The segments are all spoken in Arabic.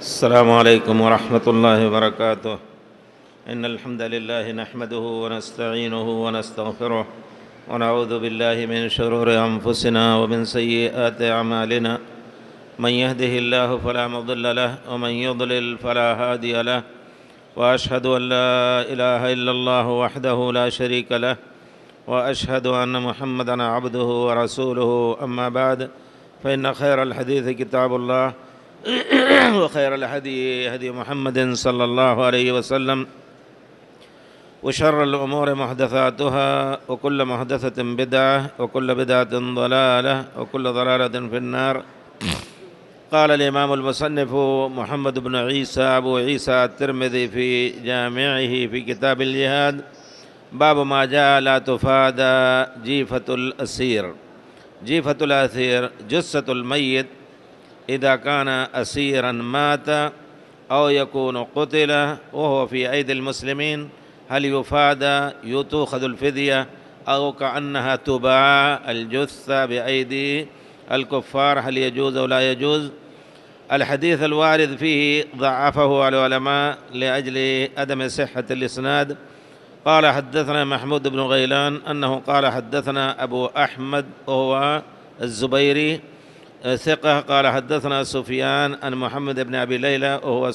السلام عليكم ورحمة الله وبركاته. إن الحمد لله نحمده ونستعينه ونستغفره ونعوذ بالله من شرور أنفسنا ومن سيئات أعمالنا. من يهده الله فلا مضل له ومن يضلل فلا هادي له، وأشهد أن لا إله إلا الله وحده لا شريك له، وأشهد أن محمدًا عبده ورسوله. أما بعد، فإن خير الحديث كتاب الله وخير الهدي هدي محمد صلى الله عليه وسلم، وشر الأمور محدثاتها، وكل محدثة بدعة، وكل بدعة ضلالة، وكل ضلالة في النار. قال الإمام المصنف محمد بن عيسى أبو عيسى الترمذي في جامعه في كتاب الجهاد: باب ما جاء لا تفادى جيفة الأسير. جيفة الأسير جثة الميت إذا كان أسيرا مات أو يكون قتل وهو في أيدي المسلمين، هل يفادى تؤخذ الفدية أو كأنها تباع الجثة بأيدي الكفار؟ هل يجوز أو لا يجوز؟ الحديث الوارد فيه ضعفه العلماء لأجل عدم صحة الإسناد. قال حدثنا محمود بن غيلان أنه قال حدثنا أبو أحمد وهو الزبيري ثقة، قال حدثنا سفيان عن محمد بن أبي ليلى وهو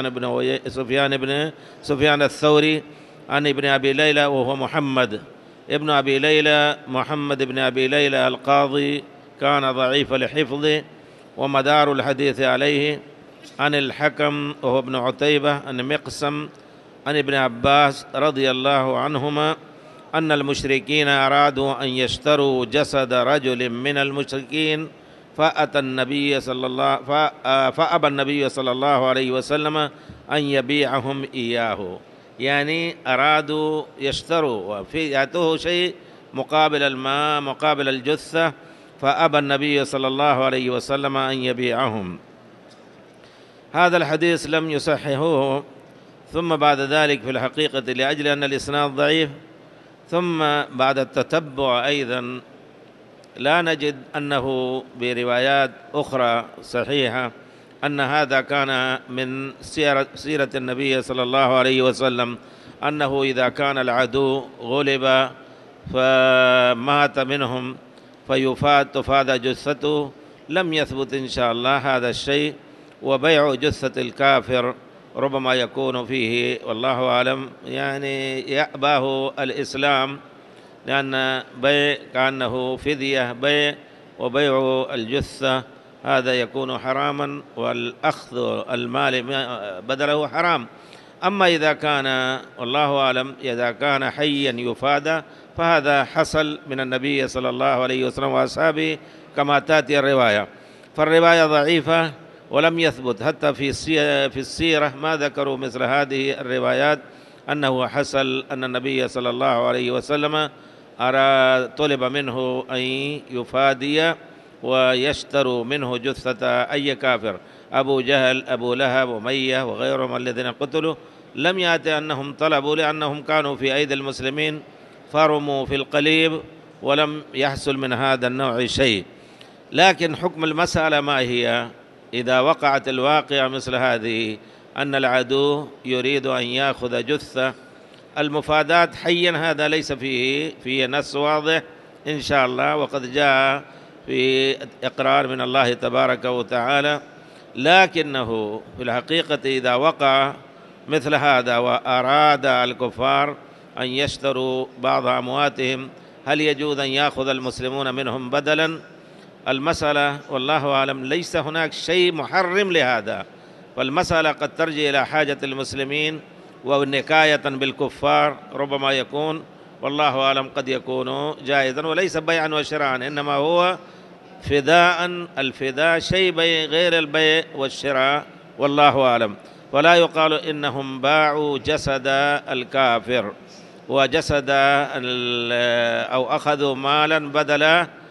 سفيان الثوري عن ابن أبي ليلى وهو محمد ابن أبي ليلى محمد بن أبي ليلى القاضي، كان ضعيف الحفظ ومدار الحديث عليه. عن الحكم وهو ابن عتيبة عن مقسم عن ابن عباس رضي الله عنهما أن المشركين أرادوا أن يشتروا جسد رجل من المشركين، فأبى النبي صلى الله عليه وسلم أن يبيعهم إياه. يعني أرادوا يشتروا يأتوه شيء مقابل الماء مقابل الجثة، فأبى النبي صلى الله عليه وسلم أن يبيعهم. هذا الحديث لم يصححه. ثم بعد ذلك في الحقيقة لأجل أن الإسناد ضعيف، ثم بعد التتبع أيضا لا نجد أنه بروايات أخرى صحيحة أن هذا كان من سيرة النبي صلى الله عليه وسلم، أنه إذا كان العدو غلب فمات منهم تفاد جثته. لم يثبت إن شاء الله هذا الشيء، وبيع جثة الكافر ربما يكون فيه والله أعلم يعني يأباه الإسلام، لأن بيع كأنه فدية بيع، وبيع الجثة هذا يكون حراما، والأخذ المال بدله حرام. أما إذا كان والله أعلم إذا كان حيا يفادى، فهذا حصل من النبي صلى الله عليه وسلم وأصحابه كما تأتي الرواية. فالرواية ضعيفة ولم يثبت حتى في السيرة ما ذكروا مثل هذه الروايات أنه حصل أن النبي صلى الله عليه وسلم طلب منه أن يفادي ويشتروا منه جثة أي كافر، أبو جهل أبو لهب أمية وغيرهم الذين قتلوا. لم يأتي أنهم طلبوا لأنهم كانوا في أيدي المسلمين فرموا في القليب، ولم يحصل من هذا النوع شيء. لكن حكم المسألة ما هي إذا وقعت الواقعة مثل هذه، أن العدو يريد أن يأخذ جثة المفادات حيا، هذا ليس فيه نص واضح إن شاء الله، وقد جاء في إقرار من الله تبارك وتعالى. لكنه في الحقيقة إذا وقع مثل هذا وأراد الكفار أن يشتروا بعض أمواتهم، هل يجوز أن يأخذ المسلمون منهم بدلا؟ المسألة والله أعلم ليس هناك شيء محرم لهذا، فالمسألة قد ترجع إلى حاجة المسلمين ونكاية بالكفار ربما يكون، والله أعلم قد يكون جائزا وليس بيعا وشراء، إنما هو فداء. الفداء شيء غير البيع والشراء والله أعلم. ولا يقال إنهم باعوا جسد الكافر وجسد أو أخذوا مالا بدل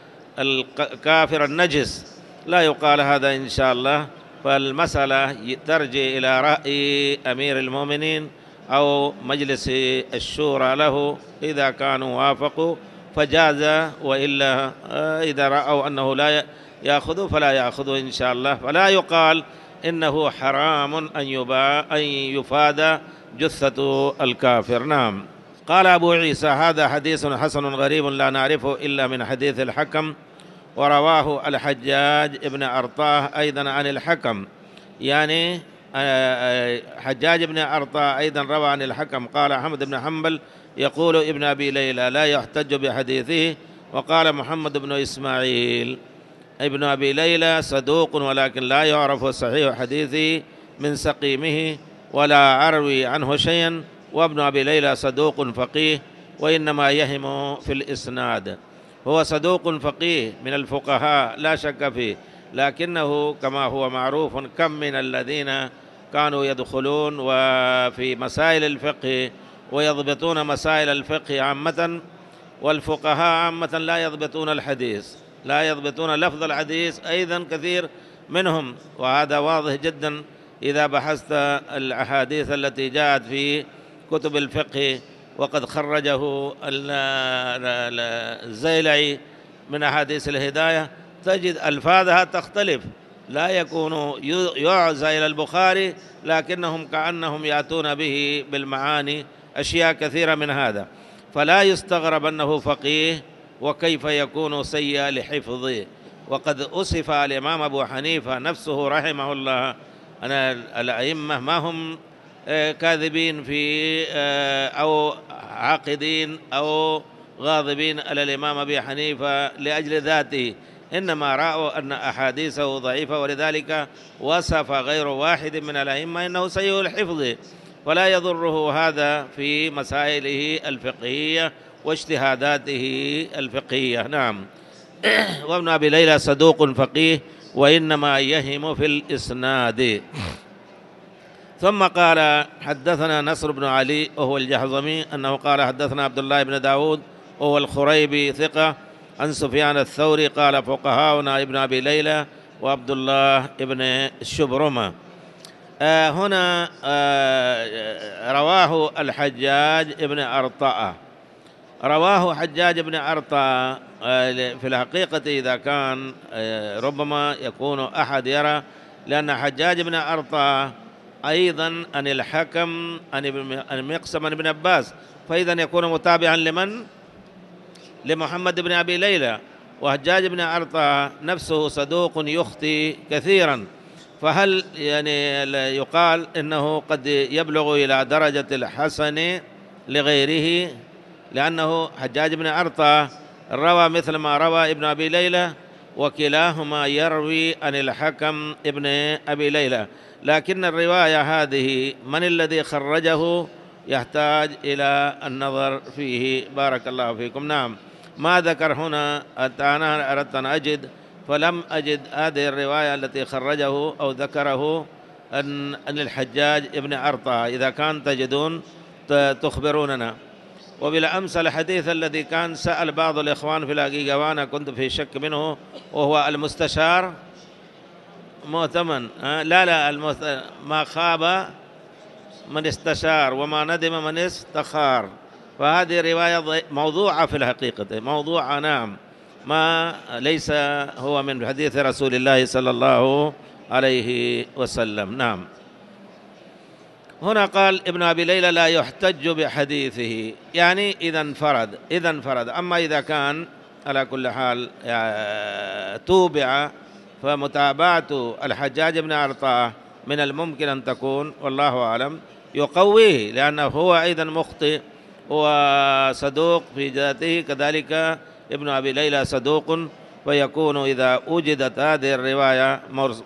الكافر النجس، لا يقال هذا إن شاء الله. فالمسألة ترجع إلى رأي أمير المؤمنين أو مجلس الشورى له، إذا كانوا وافقوا فجاز، وإلا إذا رأوا أنه لا يأخذوا فلا يأخذوا إن شاء الله. فلا يقال إنه حرام أن يفاد جثة الكافر. نعم. قال أبو عيسى: هذا حديث حسن غريب لا نعرفه إلا من حديث الحكم، ورواه الحجاج ابن أرطاه أيضا عن الحكم. يعني حجاج بن أرطاه أيضا روى عن الحكم. قال أحمد بن حنبل يقول ابن أبي ليلى لا يحتج بحديثه. وقال محمد بن إسماعيل ابن أبي ليلى صدوق ولكن لا يعرف صحيح حديثه من سقيمه ولا أروي عنه شيئا، وابن أبي ليلى صدوق فقيه وإنما يهم في الإسناد. هو صدوق فقيه من الفقهاء لا شك فيه، لكنه كما هو معروف كم من الذين كانوا يدخلون وفي مسائل الفقه ويضبطون مسائل الفقه عامة، والفقهاء عامة لا يضبطون الحديث، لا يضبطون لفظ الحديث أيضا كثير منهم، وهذا واضح جدا إذا بحثت الأحاديث التي جاءت في كتب الفقه وقد خرجه الزيلعي من أحاديث الهداية تجد ألفاظها تختلف، لا يكون يعزى إلى البخاري لكنهم كأنهم يأتون به بالمعاني أشياء كثيرة من هذا، فلا يستغرب أنه فقيه وكيف يكون سيء لحفظه. وقد أصف الإمام أبو حنيفة نفسه رحمه الله أن الأئمة ما هم كاذبين في أو عاقدين أو غاضبين على الإمام أبي حنيفة لأجل ذاته، إنما رأوا أن أحاديثه ضعيفة، ولذلك وصف غير واحد من الأئمة أنه سيء الحفظ، ولا يضره هذا في مسائله الفقهية واجتهاداته الفقهية. نعم. وابن أبي ليلى صدوق فقيه وإنما يهم في الإسناد. ثم قال: حدثنا نصر بن علي وهو الجحظمي أنه قال: حدثنا عبد الله بن داود وهو الخريبي ثقة عن سفيان الثوري قال: فقهاؤنا ابن أبي ليلى وعبد الله ابن الشبرمة. هنا رواه الحجاج ابن أرطاء، رواه حجاج ابن أرطاء. في الحقيقة إذا كان ربما يكون أحد يرى لأن حجاج ابن أرطاء أيضا عن الحكم عن مقسم بن عباس، فإذا يكون متابعا لمن؟ لمحمد بن أبي ليلى. وحجاج بن أرطاء نفسه صدوق يخطئ كثيرا، فهل يعني يقال إنه قد يبلغ إلى درجة الحسن لغيره؟ لأنه حجاج بن أرطاء روى مثل ما روى ابن أبي ليلى، وكلاهما يروي عن الحكم ابن أبي ليلى، لكن الرواية هذه من الذي خرجه يحتاج إلى النظر فيه. بارك الله فيكم. نعم. ما ذكر هنا، أنا أردت أن أجد فلم أجد هذه الرواية التي خرجه أو ذكره أن الحجاج ابن أرطاء، إذا كان تجدون تخبروننا. وبالأمس الحديث الذي كان سأل بعض الإخوان في الحقيقة وأنا كنت في شك منه، وهو المستشار مؤتمن. لا ما خاب من استشار وما ندم من استخار، فهذه رواية موضوعة في الحقيقة، موضوعة. نعم. ما ليس هو من حديث رسول الله صلى الله عليه وسلم. نعم. هنا قال ابن أبي ليلى لا يحتج بحديثه، يعني إذا انفرد. أما إذا كان على كل حال توبع، فمتابعة الحجاج بن أرطاء من الممكن أن تكون والله أعلم يقويه، لأنه هو أيضا مخطئ وصدوق في ذاته، كذلك ابن أبي ليلى صدوق، فيكون إذا وجدت هذه الرواية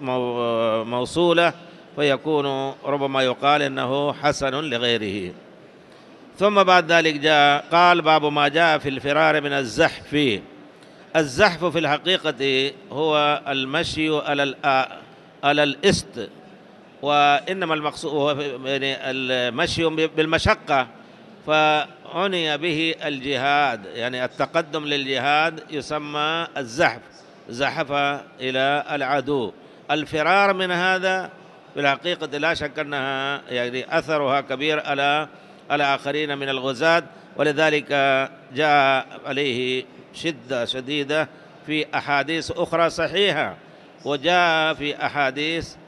موصولة فيكون ربما يقال إنه حسن لغيره. ثم بعد ذلك جاء قال: باب ما جاء في الفرار من الزحف. الزحف في الحقيقة هو المشي على الإست، وإنما المقصود هو يعني المشي بالمشقة، فعني به الجهاد، يعني التقدم للجهاد يسمى الزحف، زحف إلى العدو. الفرار من هذا في الحقيقة لا شك أنها يعني أثرها كبير على الآخرين من الغزاة، ولذلك جاء عليه شدة شديدة في أحاديث أخرى صحيحة، وجاء في أحاديث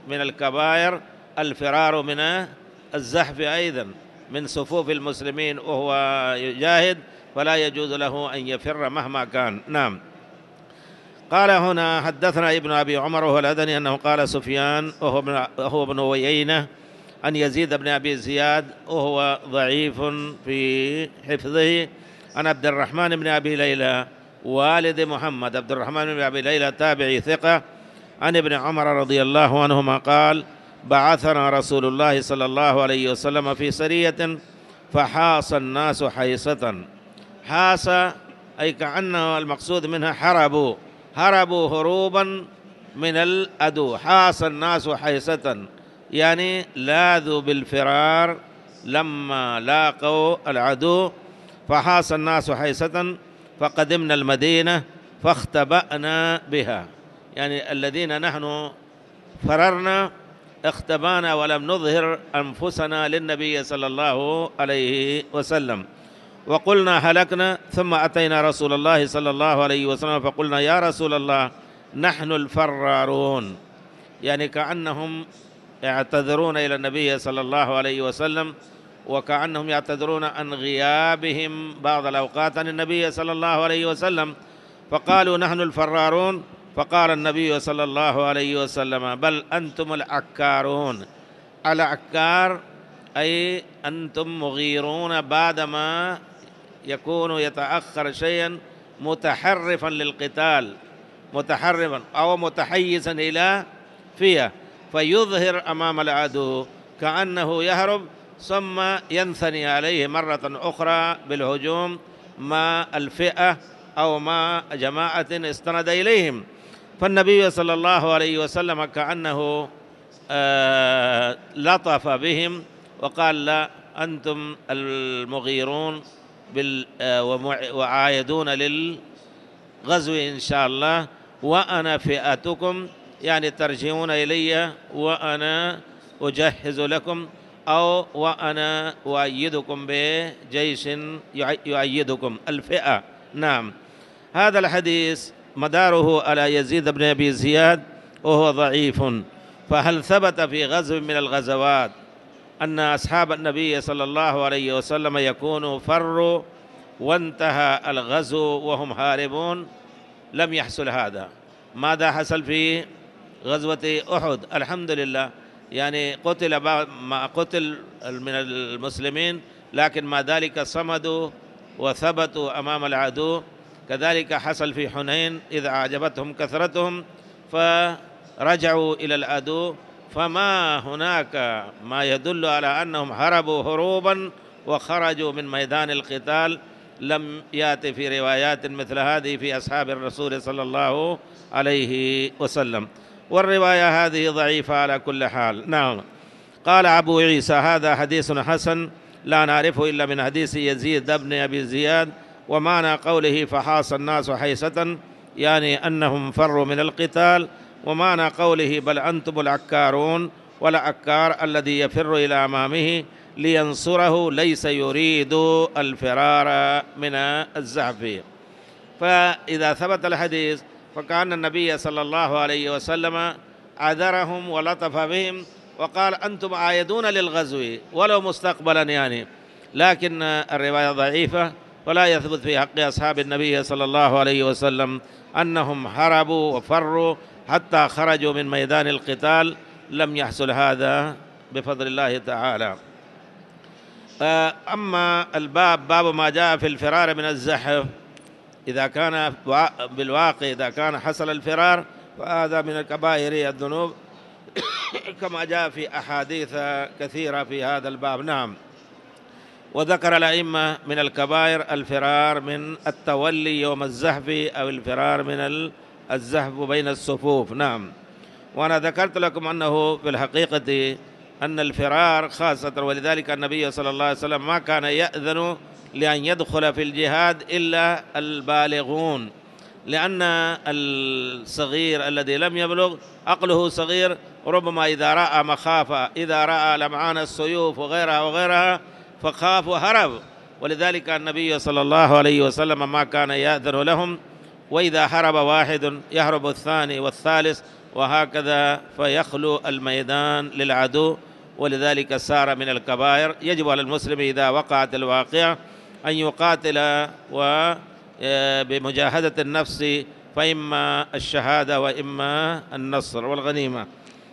من الكبائر الفرار من الزحف أيضا من صفوف المسلمين وهو يجاهد، فلا يجوز له أن يفر مهما كان. نعم. قال هنا حدثنا ابن أبي عمر وهو الأدني أنه قال سفيان وهو ابن عيينة عن يزيد بن أبي زياد وهو ضعيف في حفظه، عن عبد الرحمن بن أبي ليلى والد محمد. عبد الرحمن بن أبي ليلى تابعي ثقة، عن ابن عمر رضي الله عنهما قال: بعثنا رسول الله صلى الله عليه وسلم في سرية فحاص الناس حيصة. حاص أي كأنه المقصود منها هربوا هروبا من العدو. حاص الناس حيصة يعني لاذوا بالفرار لما لاقوا العدو. فحاص الناس حيصة فقدمنا المدينة فاختبأنا بها، يعني الذين نحن فررنا اختبانا ولم نظهر أنفسنا للنبي صلى الله عليه وسلم. وقلنا هلكنا، ثم أتينا رسول الله صلى الله عليه وسلم فقلنا: يا رسول الله نحن الفرارون، يعني كأنهم يعتذرون إلى النبي صلى الله عليه وسلم، وكأنهم يعتذرون عن غيابهم بعض الأوقات عن النبي صلى الله عليه وسلم. فقالوا: نحن الفرارون. فقال النبي صلى الله عليه وسلم: بل أنتم العكارون. العكار أي أنتم مغيرون بعدما يكون يتأخر شيئا متحرفا للقتال، متحرفا أو متحيزا إلى فيه، فيظهر أمام العدو كأنه يهرب، ثم ينثني عليه مرة أخرى بالهجوم مع الفئة أو مع جماعة استند إليهم. فالنبي صلى الله عليه وسلم كأنه لطف بهم وقال: لا، أنتم المغيرون وعايدون للغزو إن شاء الله، وأنا فئتكم، يعني ترجعون إلي وأنا أجهز لكم، أو وأنا أؤيدكم بجيش يؤيدكم، الفئة. نعم. هذا الحديث مداره على يزيد بن أبي زياد وهو ضعيف. فهل ثبت في غزو من الغزوات أن أصحاب النبي صلى الله عليه وسلم يكونوا فروا وانتهى الغزو وهم هاربون؟ لم يحصل هذا. ماذا حصل في غزوة أحد؟ الحمد لله، يعني قتل ما قتل من المسلمين، لكن ما ذلك صمدوا وثبتوا أمام العدو. كذلك حصل في حنين إذ أعجبتهم كثرتهم فرجعوا إلى العدو، فما هناك ما يدل على أنهم هربوا هروبا وخرجوا من ميدان القتال. لم يأتي في روايات مثل هذه في أصحاب الرسول صلى الله عليه وسلم، والرواية هذه ضعيفة على كل حال. نعم. قال أبو عيسى: هذا حديث حسن لا نعرفه إلا من حديث يزيد بن أبي زياد. ومعنى قوله فحاص الناس حيصة يعني أنهم فروا من القتال، ومعنى قوله بل أنتم العكارون، والعكار الذي يفر إلى أمامه لينصره ليس يريد الفرار من الزحف. فإذا ثبت الحديث فكأن النبي صلى الله عليه وسلم عذرهم ولطف بهم وقال: أنتم عائدون للغزو ولو مستقبلا يعني، لكن الرواية ضعيفة، ولا يثبت في حق أصحاب النبي صلى الله عليه وسلم أنهم هربوا وفروا حتى خرجوا من ميدان القتال. لم يحصل هذا بفضل الله تعالى. أما الباب، باب ما جاء في الفرار من الزحف، إذا كان بالواقع إذا كان حصل الفرار فهذا من الكبائر الذنوب كما جاء في أحاديث كثيرة في هذا الباب. نعم. وذكر الأئمة من الكبائر الفرار من التولي يوم الزحف أو الفرار من الزحف بين الصفوف. نعم. وأنا ذكرت لكم أنه في الحقيقة أن الفرار خاصة، ولذلك النبي صلى الله عليه وسلم ما كان يأذن لأن يدخل في الجهاد إلا البالغون، لأن الصغير الذي لم يبلغ عقله صغير ربما إذا رأى مخافة، إذا رأى لمعان السيوف وغيرها فخاف وهرب، ولذلك النبي صلى الله عليه وسلم ما كان يأذن لهم، وإذا هرب واحد يهرب الثاني والثالث، وهكذا فيخلو الميدان للعدو، ولذلك سار من الكبائر. يجب على المسلم إذا وقعت الواقعة أن يقاتل بمجاهدة النفس، فإما الشهادة وإما النصر والغنيمة.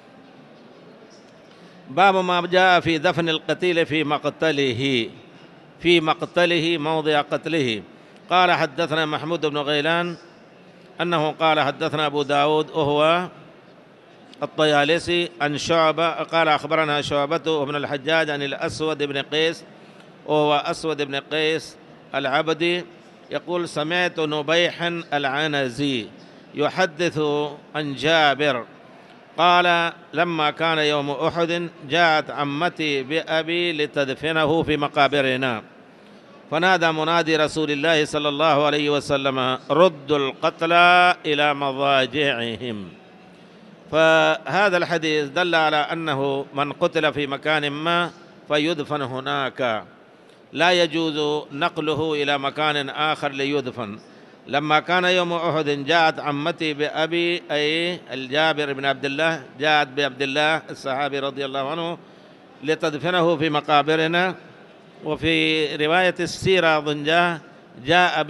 باب ما جاء في دفن القتيل في مقتله موضع قتله. قال حدثنا محمود بن غيلان أنه قال حدثنا أبو داود وهو الطيالسي عن شعبة قال أخبرنا شعبة بن الحجاج عن الأسود بن قيس وهو أسود بن قيس العبدي يقول سمعت نبيحا العنزي يحدث عن جابر قال لما كان يوم أحد جاءت عمتي بأبي لتدفنه في مقابرنا، فنادى منادي رسول الله صلى الله عليه وسلم ردوا القتلى إلى مضاجعهم. فهذا الحديث دل على أنه من قتل في مكان ما فيدفن هناك، لا يجوز نقله إلى مكان آخر ليدفن. لما كان يوم أحد جاءت عمتي بأبي أي الجابر بن عبد الله، جاءت بعبد الله الصحابي رضي الله عنه لتدفنه في مقابرنا. وفي رواية السيرة أظن جاء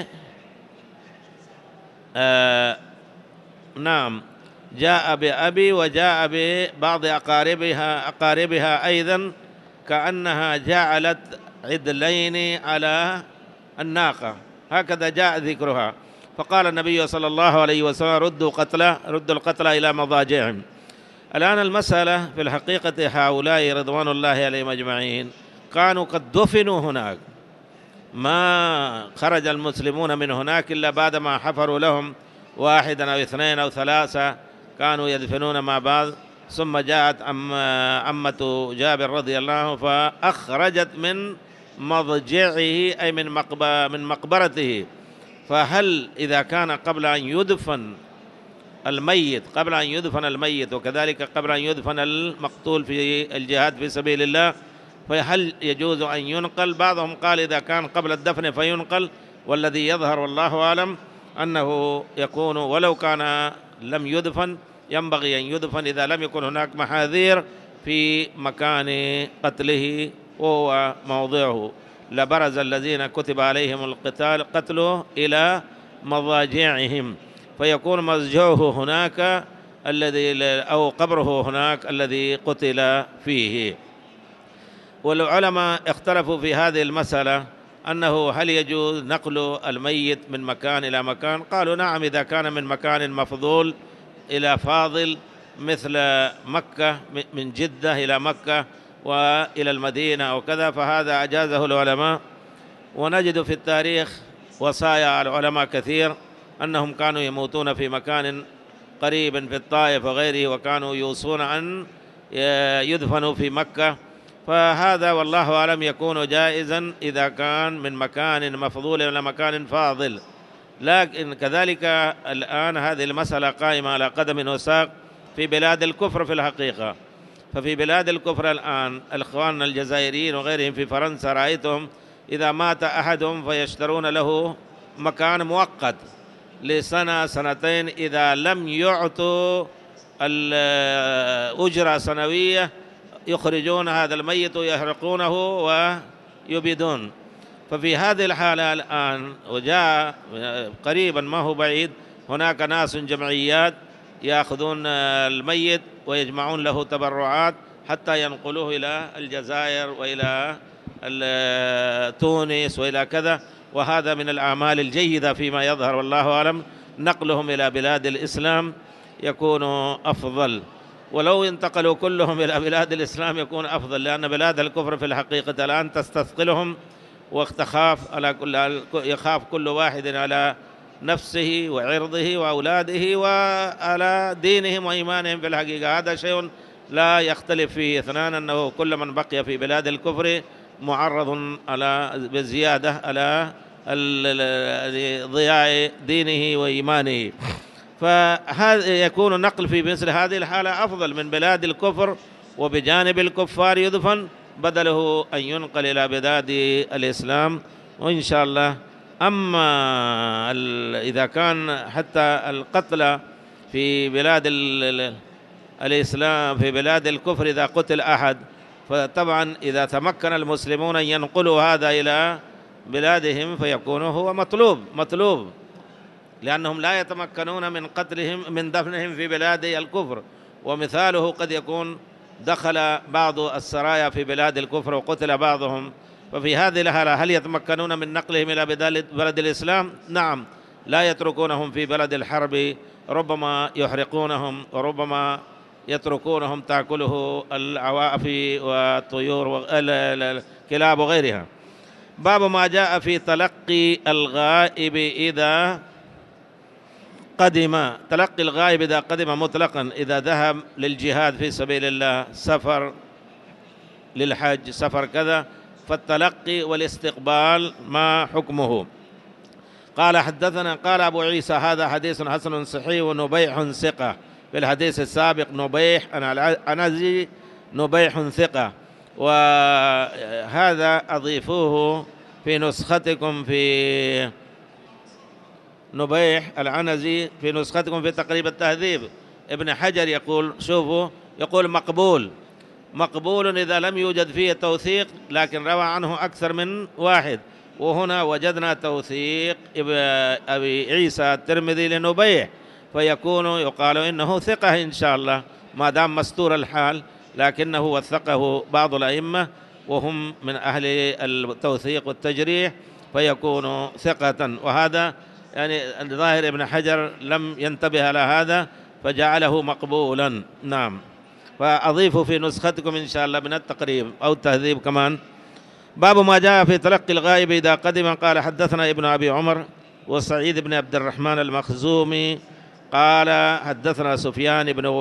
جاء بأبي وجاء ببعض أقاربها أيضا، كأنها جعلت عدلين على الناقة، هكذا جاء ذكرها. فقال النبي صلى الله عليه وسلم ردوا القتلى إلى مضاجعهم. الآن المسألة في الحقيقة هؤلاء رضوان الله عليهم أجمعين كانوا قد دفنوا هناك، ما خرج المسلمون من هناك إلا بعدما حفروا لهم واحدا أو اثنين أو ثلاثة كانوا يدفنون مع بعض، ثم جاءت عمة جابر رضي الله عنه فأخرجت من مضجعه أي من مقبرته. فهل إذا كان قبل أن يدفن الميت وكذلك قبل أن يدفن المقتول في الجهاد في سبيل الله، فهل يجوز أن ينقل؟ بعضهم قال إذا كان قبل الدفن فينقل، والذي يظهر والله أعلم أنه يكون ولو كان لم يدفن ينبغي أن يدفن إذا لم يكن هناك محاذير في مكان قتله وهو موضعه، لبرز الذين كتب عليهم قتله إلى مضاجعهم، فيكون مضجعه هناك أو قبره هناك الذي قتل فيه. والعلماء اختلفوا في هذه المسألة أنه هل يجوز نقل الميت من مكان إلى مكان؟ قالوا نعم، إذا كان من مكان مفضول إلى فاضل مثل مكة، من جدة إلى مكة وإلى المدينة أو كذا، فهذا أجازه العلماء. ونجد في التاريخ وصايا العلماء كثير أنهم كانوا يموتون في مكان قريب في الطائف وغيره، وكانوا يوصون أن يدفنوا في مكة، فهذا والله أعلم يكون جائزا إذا كان من مكان مفضول إلى مكان فاضل. لكن كذلك الآن هذه المسألة قائمة على قدم وساق في بلاد الكفر في الحقيقة. ففي بلاد الكفر الآن الإخوان الجزائريين وغيرهم في فرنسا رأيتهم إذا مات أحدهم فيشترون له مكان مؤقت لسنة سنتين، إذا لم يعطوا الأجرة سنوية يخرجون هذا الميت ويحرقونه ويبيدون. ففي هذه الحالة الآن وجاء قريبا ما هو بعيد هناك ناس جمعيات يأخذون الميت ويجمعون له تبرعات حتى ينقلوه إلى الجزائر وإلى تونس وإلى كذا، وهذا من الأعمال الجيدة فيما يظهر والله أعلم. نقلهم إلى بلاد الإسلام يكون أفضل، ولو انتقلوا كلهم إلى بلاد الإسلام يكون أفضل، لأن بلاد الكفر في الحقيقة الآن تستثقلهم يخاف كل واحد على نفسه وعرضه وأولاده وعلى دينهم وإيمانهم في الحقيقة. هذا شيء لا يختلف فيه اثنان، أنه كل من بقي في بلاد الكفر معرض بزيادة على ضياع دينه وإيمانه. فهذا يكون نقل في مثل هذه الحالة أفضل من بلاد الكفر وبجانب الكفار يدفن، بدله أن ينقل إلى بلاد الإسلام وإن شاء الله. أما إذا كان حتى القتلى في بلاد الإسلام، في بلاد الكفر إذا قتل أحد، فطبعا إذا تمكن المسلمون أن ينقلوا هذا إلى بلادهم فيكون هو مطلوب، لأنهم لا يتمكنون من قتلهم من دفنهم في بلاد الكفر. ومثاله قد يكون دخل بعض السرايا في بلاد الكفر وقتل بعضهم، ففي هذه الحالة هل يتمكنون من نقلهم إلى بلد الإسلام؟ نعم، لا يتركونهم في بلد الحرب، ربما يحرقونهم وربما يتركونهم تأكله العوائف والطيور والكلاب وغيرها. باب ما جاء في تلقي الغائب إذا قدم. تلقي الغائب إذا قدم مطلقا، إذا ذهب للجهاد في سبيل الله، سفر للحج، سفر كذا، فالتلقي والاستقبال ما حكمه؟ قال حدثنا قال أبو عيسى هذا حديث حسن صحيح ونبيح ثقة. في الحديث السابق نبيح أنزي نبيح ثقة، وهذا أضيفوه في نسختكم في نبيح العنزي، في نسختكم في تقريب التهذيب. ابن حجر يقول شوفوا، يقول مقبول إذا لم يوجد فيه توثيق، لكن روى عنه أكثر من واحد، وهنا وجدنا توثيق أبي عيسى الترمذي لنبيح، فيكون يقال إنه ثقة إن شاء الله ما دام مستور الحال، لكنه وثقه بعض الأئمة وهم من أهل التوثيق والتجريح، فيكون ثقة. وهذا يعني ظاهر ابن حجر لم ينتبه على هذا فجعله مقبولا. نعم، فأضيف في نسختكم إن شاء الله من التقريب أو التهذيب كمان. باب ما جاء في تلقي الغائب إذا قدم. قال حدثنا ابن أبي عمر وسعيد بن عبد الرحمن المخزومي قال حدثنا سفيان بن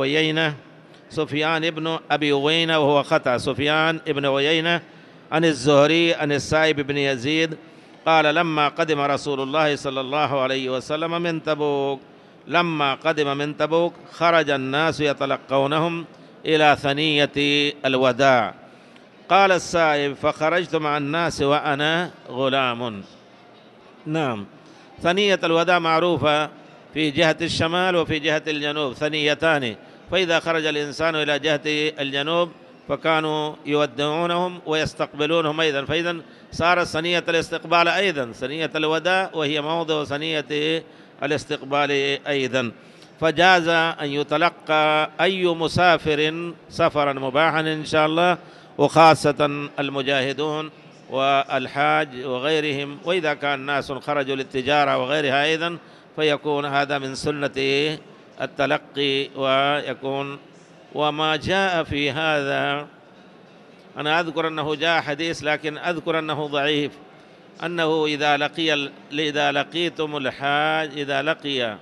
أبي عوينة وهو خطأ، سفيان بن عيينة عن الزهري عن السائب بن يزيد قال لما قدم رسول الله صلى الله عليه وسلم من تبوك، لما قدم من تبوك خرج الناس يتلقونهم إلى ثنية الوداع. قال السائب فخرجت مع الناس وأنا غلام. نعم، ثنية الوداع معروفة في جهة الشمال وفي جهة الجنوب، ثنيتان، فإذا خرج الإنسان إلى جهة الجنوب فكانوا يودعونهم ويستقبلونهم أيضا، فإذا صارت ثنية الاستقبال أيضا ثنية الوداع، وهي موضع ثنية الاستقبال أيضا. فجاز أن يتلقى أي مسافر سفرا مباحا إن شاء الله، وخاصة المجاهدون والحاج وغيرهم، وإذا كان ناس خرجوا للتجارة وغيرها أيضا فيكون هذا من سنة التلقي. ويكون وما جاء في هذا، أنا أذكر أنه جاء حديث لكن أذكر أنه ضعيف، أنه إذا لقيتم الحاج، إذا لقي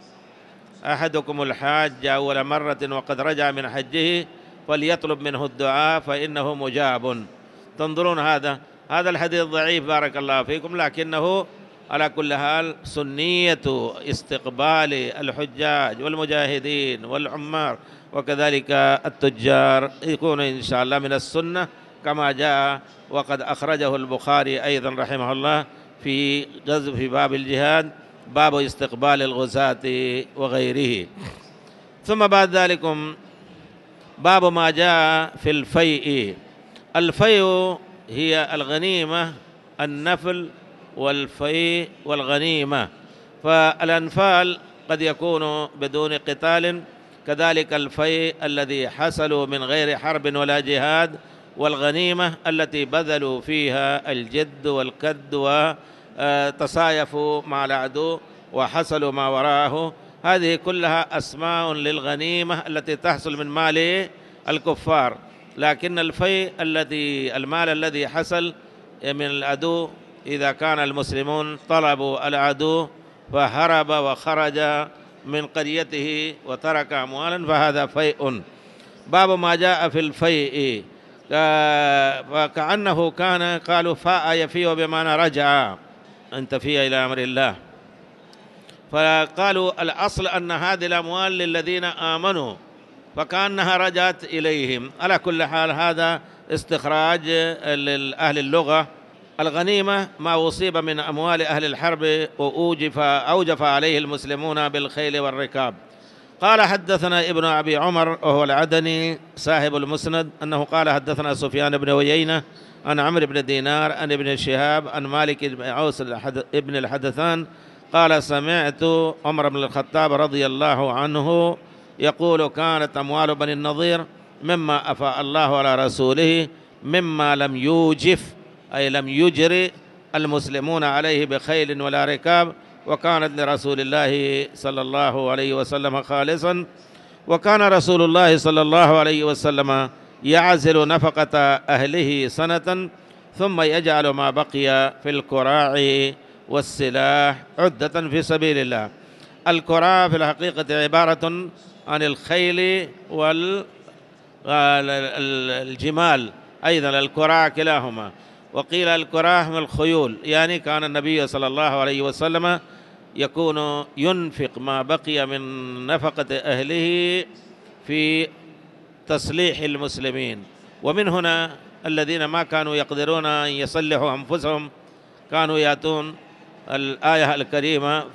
أحدكم الحاج أول مرة وقد رجع من حجه فليطلب منه الدعاء فإنه مجاب. تنظرون هذا الحديث ضعيف بارك الله فيكم، لكنه على كل حال سنية استقبال الحجاج والمجاهدين والعمار وكذلك التجار يكون إن شاء الله من السنة كما جاء، وقد أخرجه البخاري أيضا رحمه الله في باب الجهاد، باب استقبال الغزاة وغيره. ثم بعد ذلك باب ما جاء في الفيء. الفيء هي الغنيمة، النفل والفيء والغنيمة. فالأنفال قد يكون بدون قتال، كذلك الفيء الذي حصلوا من غير حرب ولا جهاد، والغنيمة التي بذلوا فيها الجد والكد وتصايفوا مع العدو وحصلوا ما وراءه. هذه كلها أسماء للغنيمة التي تحصل من مال الكفار. لكن الفيء المال الذي حصل من العدو، إذا كان المسلمون طلبوا العدو فهرب وخرج من قريته وترك أموالا فهذا فيء. باب ما جاء في الفيء، فكأنه كان قالوا فاء يفيء بمعنى رجع، أن تفيء إلى أمر الله، فقالوا الأصل أن هذه الأموال للذين آمنوا فكأنها رجعت إليهم. على كل حال هذا استخراج لأهل اللغة. الغنيمة ما أصيب من أموال أهل الحرب وأوجف عليه المسلمون بالخيل والركاب. قال حدثنا ابن أبي عمر وهو العدني صاحب المسند أنه قال حدثنا سفيان بن عيينة عن عمرو بن دينار عن ابن شهاب عن مالك بن عوس ابن الحدثان قال سمعت عمر بن الخطاب رضي الله عنه يقول كانت أموال بني النضير مما أفاء الله على رسوله مما لم يوجف أي لم يجري المسلمون عليه بخيل ولا ركاب، وكانت لرسول الله صلى الله عليه وسلم خالصا. وكان رسول الله صلى الله عليه وسلم يعزل نفقة أهله سنة ثم يجعل ما بقي في الكراع والسلاح عدة في سبيل الله. الكراع في الحقيقة عبارة عن الخيل والجمال، أيضا الكراع كلاهما، وقيل الكراع من الخيول. يعني كان النبي صلى الله عليه وسلم يكون ينفق ما بقي من نفقة أهله في تصليح المسلمين. ومن هنا الذين ما كانوا يقدرون أن يصلحوا أنفسهم كانوا يأتون الآية الكريمة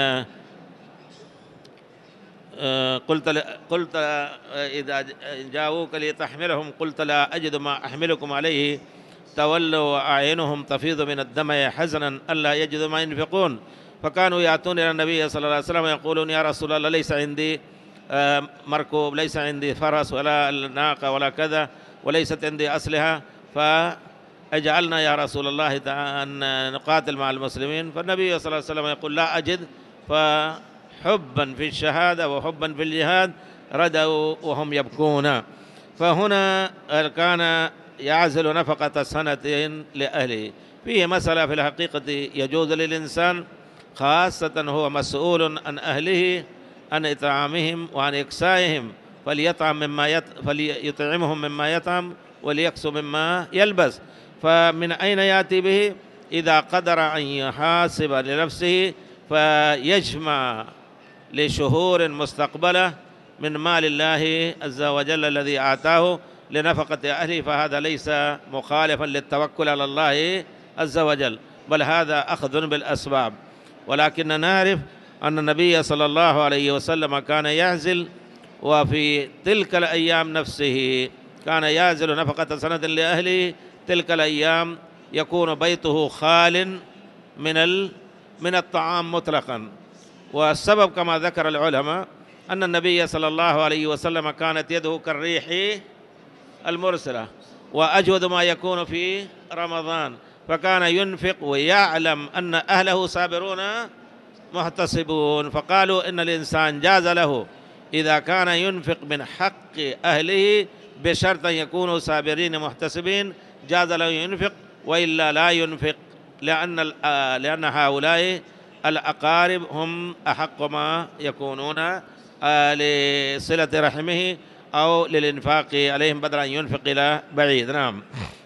قلت إذا جاءوك لتحملهم قلت لا أجد ما أحملكم عليه تولوا وأعينهم تفيض من الدمع حزنا ألا يجدوا ما ينفقون. فكانوا يأتون إلى النبي صلى الله عليه وسلم يقولون يا رسول الله ليس عندي مركوب، ليس عندي فرس ولا ناقة ولا كذا، وليست عندي أسلحة، فأجعلنا يا رسول الله أن نقاتل مع المسلمين. فالنبي صلى الله عليه وسلم يقول لا أجد، فحبا في الشهادة وحبا في الجهاد ردوا وهم يبكون. فهنا كان يعزل نفقة سنتين لأهله. فيه مسألة في الحقيقة يجوز للإنسان خاصة هو مسؤول عن أهله عن إطعامهم وعن إكسائهم، فليطعمهم مما يطعم وليكسو مما يلبس. فمن أين يأتي به؟ إذا قدر أن يحاسب لنفسه فيجمع لشهور مستقبلة من مال الله عز وجل الذي آتاه لنفقة أهله، فهذا ليس مخالفا للتوكل على الله عز وجل، بل هذا أخذ بالأسباب. ولكن نعرف أن النبي صلى الله عليه وسلم كان يعزل، وفي تلك الأيام نفسه كان يعزل نفقة سنة لأهله. تلك الأيام يكون بيته خال من الطعام مطلقا. والسبب كما ذكر العلماء أن النبي صلى الله عليه وسلم كانت يده كالريح المرسلة، وأجود ما يكون في رمضان، فكان ينفق ويعلم أن أهله صابرون محتسبون. فقالوا إن الإنسان جاز له إذا كان ينفق من حق أهله بشرط أن يكونوا صابرين محتسبين جاز له ينفق، وإلا لا ينفق، لأن هؤلاء الأقارب هم أحق ما يكونون لصلة رحمه أو للإنفاق عليهم بدل أن ينفق إلى بعيد. نعم.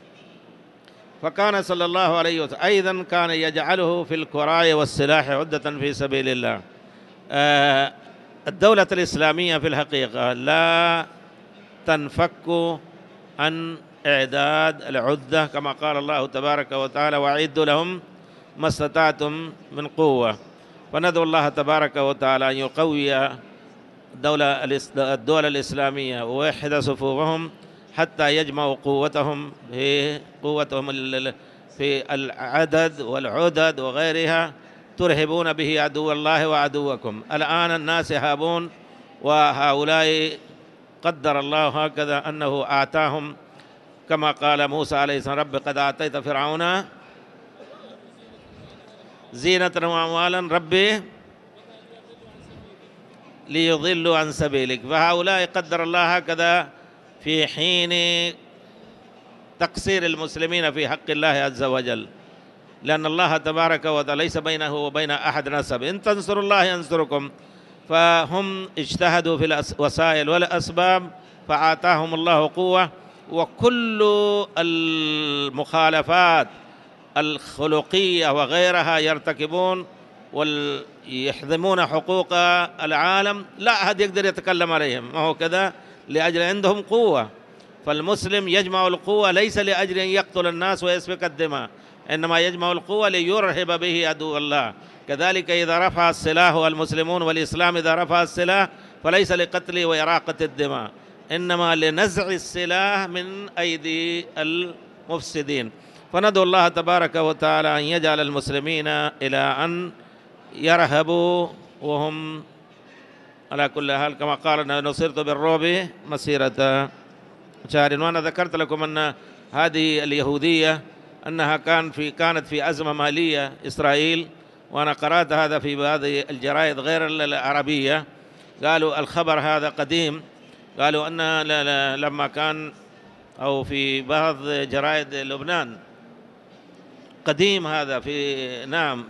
فكان صلى الله عليه وسلم أيضا كان يجعله في الكراع والسلاح عدة في سبيل الله. الدولة الإسلامية في الحقيقة لا تنفك عن إعداد العدة كما قال الله تبارك وتعالى وأعدوا لهم ما استطعتم من قوة. فندعو الله تبارك وتعالى أن يقوي الدول الإسلامية ويوحد صفوفهم حتى يجمعوا قوتهم في العدد والعدد وغيرها ترهبون به عدو الله وعدوكم. الآن الناس يهابون، وهؤلاء قدر الله هكذا أنه آتاهم كما قال موسى عليه السلام رب قد آتيت فرعون زينة وأموالا ربي ليضلوا عن سبيلك. فهؤلاء قدر الله هكذا في حين تقصير المسلمين في حق الله عز وجل، لأن الله تبارك وتعالى ليس بينه وبين أحد نسب، إن تنصروا الله ينصركم. فهم اجتهدوا في الوسائل والأسباب فآتاهم الله قوة، وكل المخالفات الخلقية وغيرها يرتكبون ويحظمون حقوق العالم لا أحد يقدر يتكلم عليهم، ما هو كذا؟ لأجل عندهم قوة. فالمسلم يجمع القوة ليس لأجل أن يقتل الناس ويسفك الدماء، إنما يجمع القوة ليرهب به عدو الله. كذلك إذا رفع السلاح المسلمون والإسلام إذا رفع السلاح فليس لقتل وإراقة الدماء، إنما لنزع السلاح من أيدي المفسدين. فندعو الله تبارك وتعالى أن يجعل المسلمين إلى أن يرهبوا وهم على كل حال كما قال نصرت بالرعب مسيرة شهر. وأنا ذكرت لكم أن هذه اليهودية أنها كانت في أزمة مالية إسرائيل، وأنا قرأت هذا في بعض الجرائد غير العربية، قالوا الخبر هذا قديم، قالوا أن لما كان أو في بعض جرائد لبنان قديم هذا في نعم،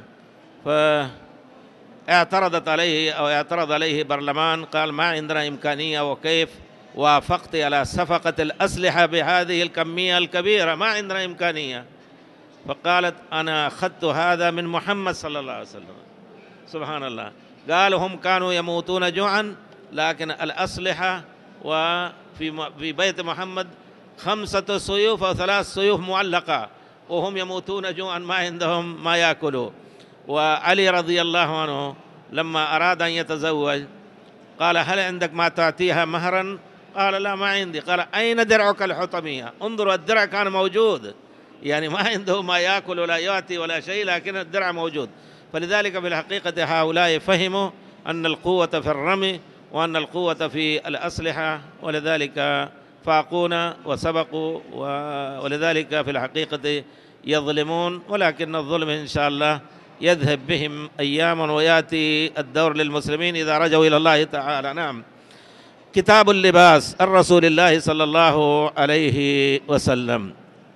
فاعترضت عليه أو اعترض عليه برلمان، قال ما عندنا إمكانية، وكيف وافقت على صفقة الأسلحة بهذه الكمية الكبيرة؟ ما عندنا إمكانية. فقالت أنا أخذت هذا من محمد صلى الله عليه وسلم. سبحان الله. قالوا هم كانوا يموتون جوعا، لكن الأسلحة وفي بيت محمد 5 سيوف أو 3 سيوف معلقة، وهم يموتون جوعا ما عندهم ما يأكلوا. وعلي رضي الله عنه لما أراد أن يتزوج قال هل عندك ما تعطيها مهرا؟ قال لا ما عندي. قال أين درعك الحطمية؟ انظروا الدرع كان موجود، يعني ما عنده ما يأكل ولا يأتي ولا شيء، لكن الدرع موجود. فلذلك في الحقيقة هؤلاء فهموا أن القوة في الرمي وأن القوة في الأسلحة، ولذلك فاقونا وسبقوا، ولذلك في الحقيقة يظلمون، ولكن الظلم إن شاء الله يذهب بهم أياما ويأتي الدور للمسلمين إذا رجعوا إلى الله تعالى. نعم. كتاب اللباس الرسول الله صلى الله عليه وسلم.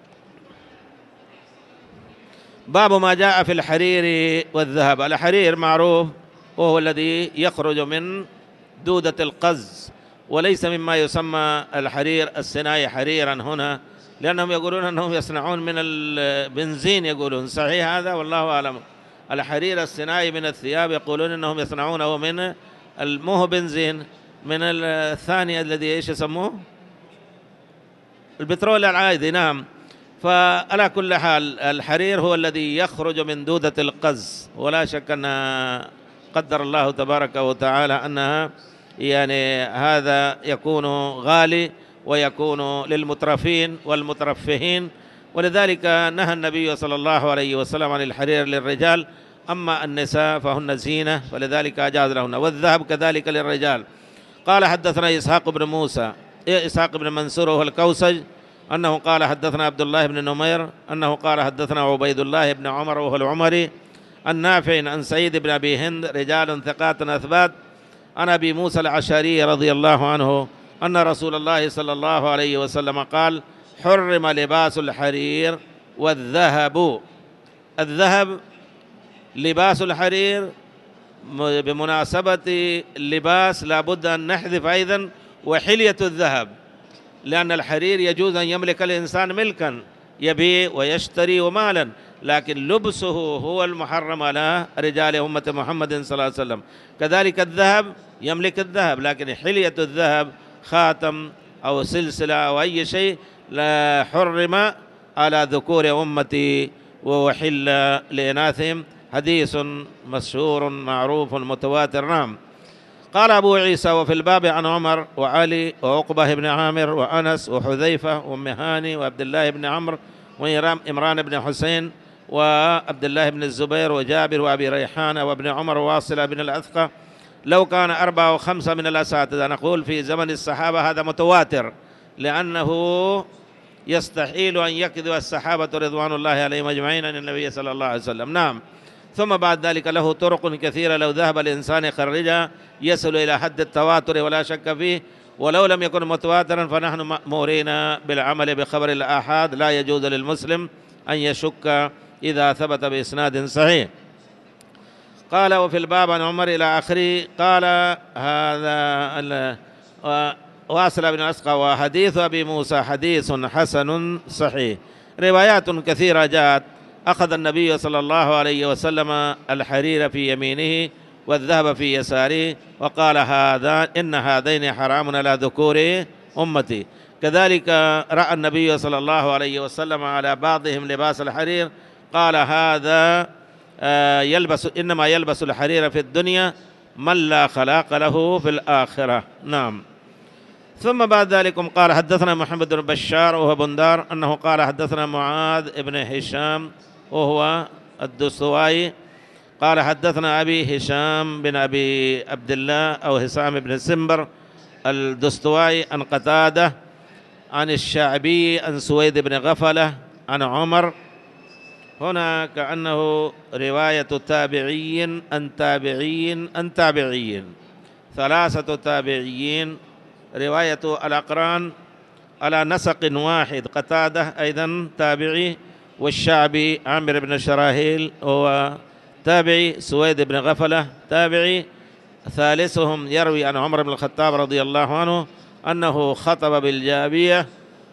باب ما جاء في الحرير والذهب. الحرير معروف وهو الذي يخرج من دودة القز، وليس مما يسمى الحرير الصناعي حريرا هنا، لأنهم يقولون أنهم يصنعون من البنزين، يقولون صحيح هذا والله أعلم. الحرير الصناعي من الثياب يقولون أنهم يصنعونه من مو بنزين، من الثاني الذي ايش يسموه البترول العادي. نعم. فعلى كل حال الحرير هو الذي يخرج من دودة القز، ولا شك أن قدر الله تبارك وتعالى أنها يعني هذا يكون غالي ويكون للمترفين والمترفهين، ولذلك نهى النبي صلى الله عليه وسلم عن الحرير للرجال، أما النساء فهن زينة فلذلك أجاز لهن، والذهب كذلك للرجال. قال حدثنا إسحاق بن منصور وهو الكوسج أنه قال حدثنا عبد الله بن نمير أنه قال حدثنا عبيد الله بن عمر وهو العمري النافع عن سعيد بن أبي هند رجال ثقات أثبات عن أبي موسى الأشعري رضي الله عنه أن رسول الله صلى الله عليه وسلم قال حرم لباس الحرير والذهب. الذهب لباس الحرير بمناسبة اللباس لابد أن نحذف أيضا وحلية الذهب، لأن الحرير يجوز أن يملك الإنسان ملكا يبيع ويشتري ومالا، لكن لبسه هو المحرم على رجال أمة محمد صلى الله عليه وسلم. كذلك الذهب يملك الذهب، لكن حلية الذهب خاتم أو سلسلة أو أي شيء لا حرم على ذكور أمتي وحل لإناثهم. حديث مشهور معروف متواتر. نعم. قال أبو عيسى وفي الباب عن عمر وعلي وعقبة بن عامر وأنس وحذيفة وأم هاني وعبد الله بن عمرو وإمران بن حسين وعبد الله بن الزبير وجابر وأبي ريحانة وابن عمر وواصلة بن الأثقى. لو كان 4 أو 5 من الأساتذة نقول في زمن الصحابة هذا متواتر، لأنه يستحيل أن يكذب الصحابة رضوان الله عليهم أجمعين عن النبي صلى الله عليه وسلم. نعم. ثم بعد ذلك له طرق كثيرة لو ذهب الإنسان يخرجها يصل إلى حد التواتر ولا شك فيه، ولو لم يكن متواترا فنحن مأمورين بالعمل بخبر الآحاد، لا يجوز للمسلم أن يشك إذا ثبت بإسناد صحيح. قال وفي الباب عن عمر إلى آخره. قال هذا واصل بن الأسقى وحديث أبي موسى حديث حسن صحيح. روايات كثيرة جاءت أخذ النبي صلى الله عليه وسلم الحرير في يمينه والذهب في يساره وقال إن هذين حرام على ذكور أمتي. كذلك رأى النبي صلى الله عليه وسلم على بعضهم لباس الحرير، قال هذا إنما يلبس الحرير في الدنيا من لا خلاق له في الآخرة. نعم. ثم بعد ذلك قال حدثنا محمد بن بشار وهو بندار أنه قال حدثنا معاذ بن هشام وهو الدستوائي قال حدثنا أبي هشام بن أبي عبد الله أو هشام بن سمبر الدستوائي عن قتادة عن الشعبي عن سويد بن غفلة عن عمر. هنا كأنه رواية تابعي عن تابعي عن تابعي، ثلاثة تابعيين، رواية الأقران على نسق واحد، قتادة أيضا تابعي، والشعبي عامر بن شراهيل هو تابعي، سويد بن غفلة تابعي، ثالثهم يروي عن عمر بن الخطاب رضي الله عنه أنه خطب بالجابية.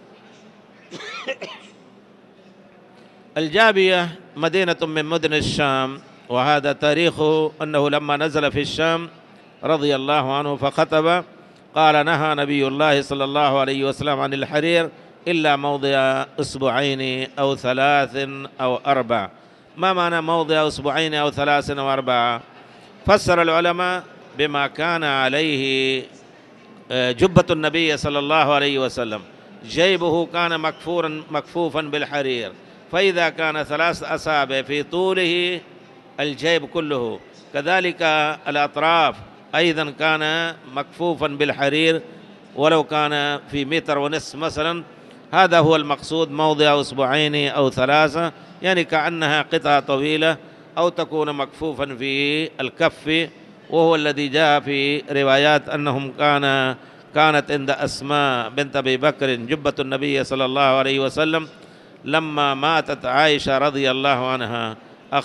الجابية مدينة من مدن الشام، وهذا تاريخه أنه لما نزل في الشام رضي الله عنه فخطب قال نهى نبي الله صلى الله عليه وسلم عن الحرير إلا موضع أسبوعين أو ثلاث أو أربع. ما معنى موضع أسبوعين أو ثلاث أو أربع؟ فسر العلماء بما كان عليه جبة النبي صلى الله عليه وسلم، جيبه كان مكفوفا بالحرير، فإذا كان 3 أصابع في طوله الجيب كله، كذلك الأطراف أيضا كان مكفوفا بالحرير ولو كان في 1.5 متر مثلا. هذا هو المقصود، موضع أسبوعين أو 3، يعني كأنها قطعة طويلة أو تكون مكفوفا في الكف، وهو الذي جاء في روايات أنهم كانت عند أسماء بنت أبي بكر جبة النبي صلى الله عليه وسلم، لما ماتت عائشة رضي الله عنها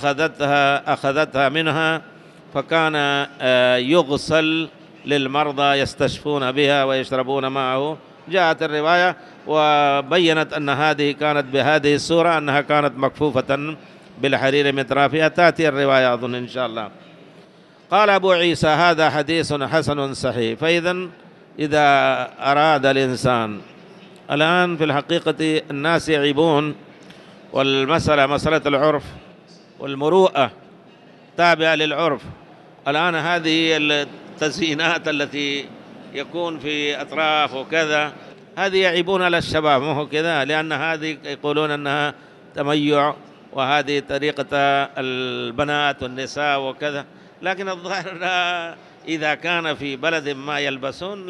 أخذتها منها، فكان يغسل للمرضى يستشفون بها ويشربون معه. جاءت الرواية وبينت أن هذه كانت بهذه الصورة، أنها كانت مكفوفة بالحرير من أطرافها، تأتي الرواية أظن إن شاء الله. قال أبو عيسى هذا حديث حسن صحيح. فإذا إذا أراد الإنسان، الآن في الحقيقة الناس يعيبون، والمسألة مسألة العرف والمروءة تابعة للعرف. الآن هذه التزيينات التي يكون في أطراف وكذا، هذه يعيبون على الشباب، ما هو كذا، لأن هذه يقولون أنها تميع، وهذه طريقة البنات والنساء وكذا. لكن الظاهر إذا كان في بلد ما يلبسون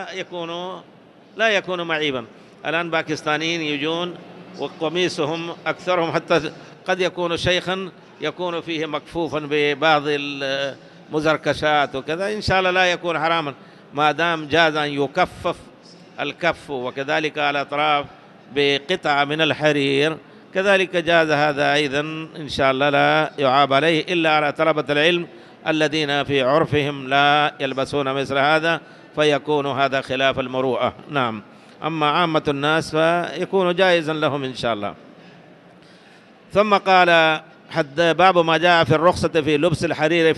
لا يكون معيبا. الآن باكستانيين يجون وقميصهم أكثرهم حتى قد يكون شيخا يكون فيه مكفوفا ببعض المزركشات وكذا، إن شاء الله لا يكون حراما ما دام جاز أن يكفف الكف، وكذلك على الأطراف بقطعة من الحرير، كذلك جاز هذا أيضا إن شاء الله، لا يعاب عليه إلا على طلبة العلم الذين في عرفهم لا يلبسون مثل هذا، فيكون هذا خلاف المروءة. نعم. أما عامة الناس فيكون جائزا لهم إن شاء الله. ثم قال باب ما جاء في الرخصة في لبس الحرير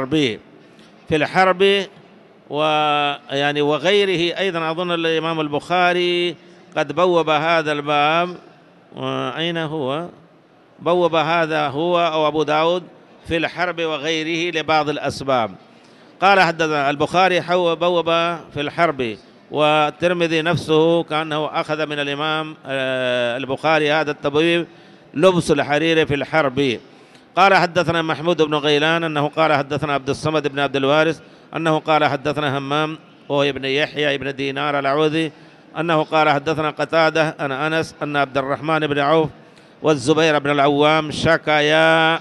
في الحرب ويعني وغيره. أيضا أظن الإمام البخاري قد بوب هذا الباب، أين هو؟ بوب هذا هو أو أبو داود في الحرب وغيره لبعض الأسباب. قال حدثنا البخاري بوب في الحرب، والترمذي نفسه كأنه أخذ من الإمام البخاري هذا التبويب لبس الحرير في الحرب. قال حدثنا محمود بن غيلان أنه قال حدثنا عبد الصمد بن عبد الوارث أنه قال حدثنا همام وهو ابن يحيى ابن دينار العوذي أنه قال حدثنا قتادة عن أنس أن عبد الرحمن بن عوف والزبير بن العوام شكوا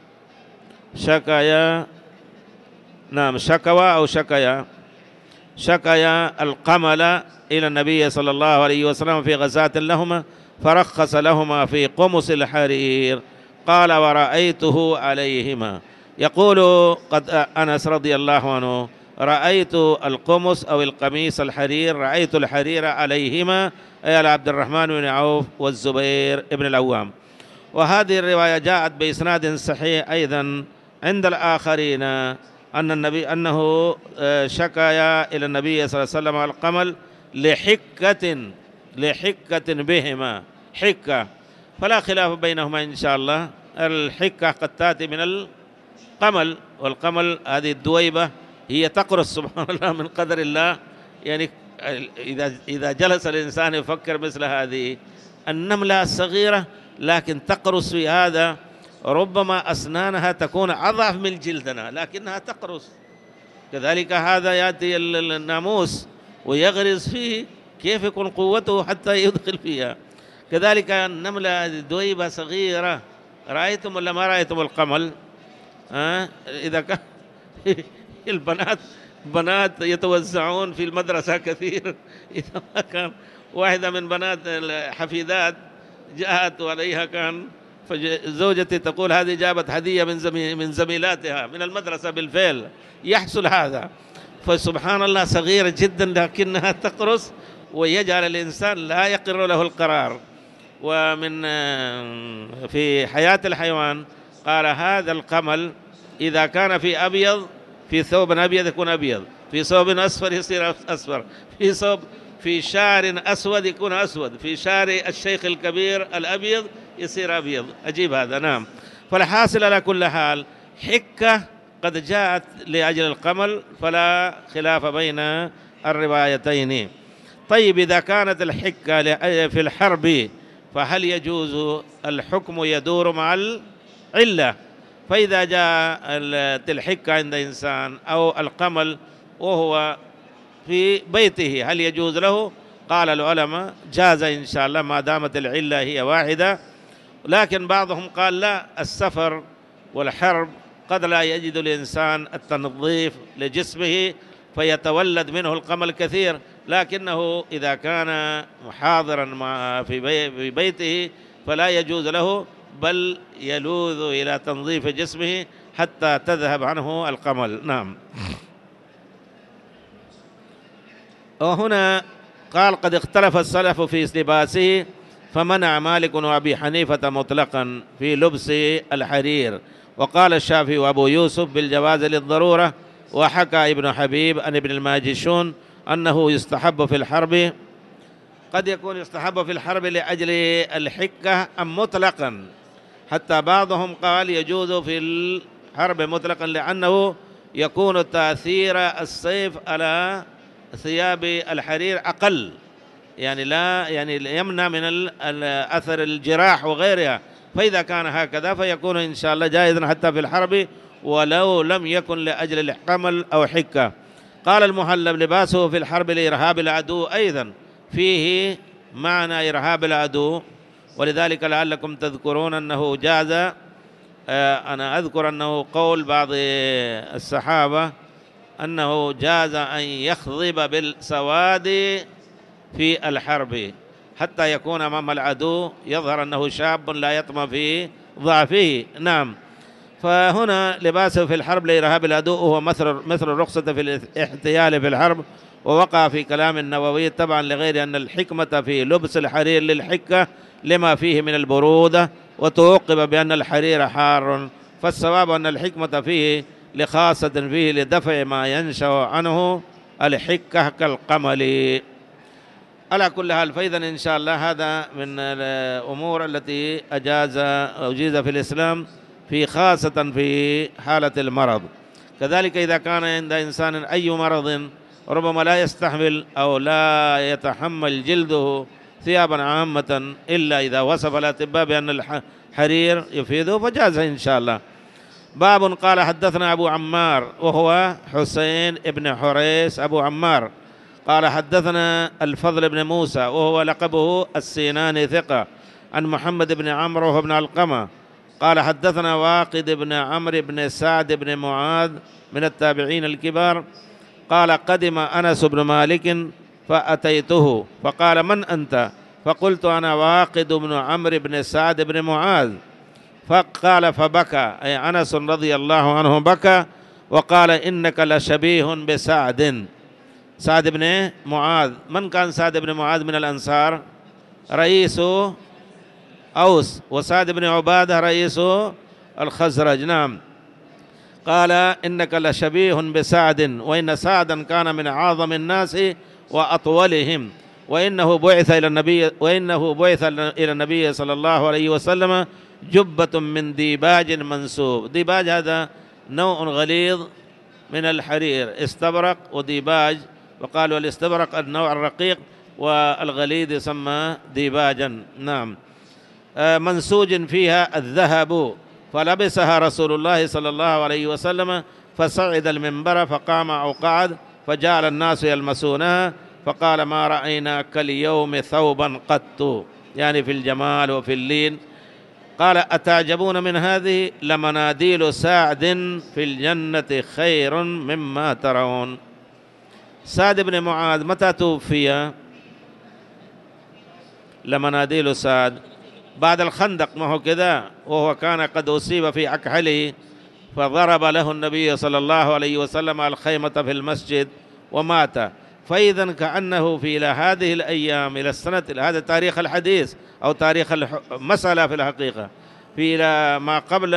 القمل إلى النبي صلى الله عليه وسلم في غزاة لهما، فرخص لهما في قمص الحرير. قال ورأيته عليهما. يقول قد أنس رضي الله عنه رأيت القمص أو القميص الحرير، رأيت الحرير عليهما، أي على عبد الرحمن بن عوف والزبير بن العوام. وهذه الرواية جاءت بإسناد صحيح أيضا عند الآخرين أنه شكايا إلى النبي صلى الله عليه وسلم القمل لحكة بهما، حكة، فلا خلاف بينهما إن شاء الله. الحكة قد تأتي من القمل، والقمل هذه الدويبة هي تقرص سبحان الله من قدر الله. يعني إذا جلس الإنسان يفكر مثل هذه النملة الصغيرة لكن تقرص في هذا، ربما أسنانها تكون أضعف من جلدنا لكنها تقرص. كذلك هذا يأتي الناموس ويغرز فيه، كيف يكون قوته حتى يدخل فيها؟ كذلك النملة دويبة صغيرة، رأيتم ولا ما رأيتم القمل؟ إذا كان بنات يتوزعون في المدرسة كثير، إذا ما كان واحدة من بنات الحفيدات جاءت وعليها كان، فزوجتي تقول هذه جابت هدية من زميلاتها من المدرسة بالفعل يحصل هذا. فسبحان الله صغيرة جدا لكنها تقرص ويجعل الإنسان لا يقر له القرار. ومن في حياة الحيوان قال هذا القمل إذا كان في أبيض، في ثوب أبيض يكون أبيض، في ثوب أصفر يصير أصفر، في شعر أسود يكون أسود، في شعر الشيخ الكبير الأبيض يصير أبيض. أجيب هذا. نعم. فالحاصل على كل حال حكة قد جاءت لأجل القمل، فلا خلاف بين الروايتين. طيب إذا كانت الحكة في الحرب فهل يجوز الحكم يدور مع العلة؟ فإذا جاء الحكة عند إنسان أو القمل وهو في بيته هل يجوز له؟ قال العلماء جاز إن شاء الله ما دامت العلة هي واحدة، لكن بعضهم قال لا، السفر والحرب قد لا يجد الإنسان التنظيف لجسمه فيتولد منه القمل كثير، لكنه إذا كان حاضرا في بيته فلا يجوز له، بل يلوذ إلى تنظيف جسمه حتى تذهب عنه القمل. نعم. وهنا قال قد اختلف السلف في لباسه، فمنع مالك وأبي حنيفة مطلقا في لبس الحرير، وقال الشافعي وأبو يوسف بالجواز للضرورة، وحكى ابن حبيب عن ابن الماجشون أنه يستحب في الحرب، قد يكون يستحب في الحرب لأجل الحكة أم مطلقا، حتى بعضهم قال يجوز في الحرب مطلقا لأنه يكون تأثير السيف على ثياب الحرير أقل، يعني لا يعني يمنع من أثر الجراح وغيرها، فإذا كان هكذا فيكون إن شاء الله جائزا حتى في الحرب ولو لم يكن لأجل الحمل أو حكة. قال المهلب لباسه في الحرب لإرهاب العدو، أيضا فيه معنى إرهاب العدو، ولذلك لعلكم تذكرون أنه جاز، أنا أذكر أنه قول بعض الصحابة أنه جاز أن يخضب بالسواد في الحرب حتى يكون أمام العدو يظهر أنه شاب لا يطمع في ضعفه. نعم. فهنا لباسه في الحرب لإرهاب العدو هو مثل الرخصة في الاحتيال في الحرب، ووقع في كلام النووي طبعا لغير أن الحكمة في لبس الحرير للحكة لما فيه من البرودة، وتوقب بأن الحرير حار، فالصواب أن الحكمة فيه لخاصة فيه لدفع ما ينشأ عنه الحكة كالقمل. على كل حال فإذا إن شاء الله هذا من الأمور التي أجيز في الإسلام في خاصة في حالة المرض. كذلك إذا كان عند إنسان أي مرض ربما لا يستحمل أو لا يتحمل جلده ثيابا عامة إلا إذا وصف الأطباء بأن الحرير يفيده فجاز إن شاء الله. باب قال حدثنا أبو عمار وهو حسين بن حريس أبو عمار قال حدثنا الفضل بن موسى وهو لقبه السيناني ثقة عن محمد بن عمرو بن علقمة قال حدثنا واقد بن عمرو بن سعد بن معاذ من التابعين الكبار قال قدم أنس بن مالك فأتيته فقال من أنت؟ فقلت أنا واقد بن عمرو بن سعد بن معاذ. فقال فبكى، أي أنس رضي الله عنه بكى وقال إنك لشبيه بسعد. سعد بن معاذ، من كان سعد بن معاذ من الأنصار؟ رئيس أوس، وسعد بن عبادة رئيس الخزرج. نعم. قال إنك لشبيه بسعد، وإن سعدا كان من أعظم الناس وأطولهم، وإنه بعث إلى النبي صلى الله عليه وسلم جبة من ديباج منسوب. ديباج هذا نوع غليظ من الحرير، استبرق وديباج، وقالوا الاستبرق النوع الرقيق والغليظ يسمى ديباجا. نعم. منسوج فيها الذهب، فلبسها رسول الله صلى الله عليه وسلم، فصعد المنبر فقام أو قعد، فجعل الناس يلمسونها، فقال ما رأينا كاليوم ثوبا قط، يعني في الجمال وفي اللين. قال أتعجبون من هذه؟ لمناديل سعد في الجنة خير مما ترون. سعد بن معاذ متى توفي؟ لمناديل سعد بعد الخندق، ما هو كذا، وهو كان قد أصيب في أكحله، فضرب له النبي صلى الله عليه وسلم الخيمة في المسجد ومات. فإذا كأنه في هذه الأيام إلى السنة، هذا تاريخ الحديث أو تاريخ المسألة في الحقيقة، في ما قبل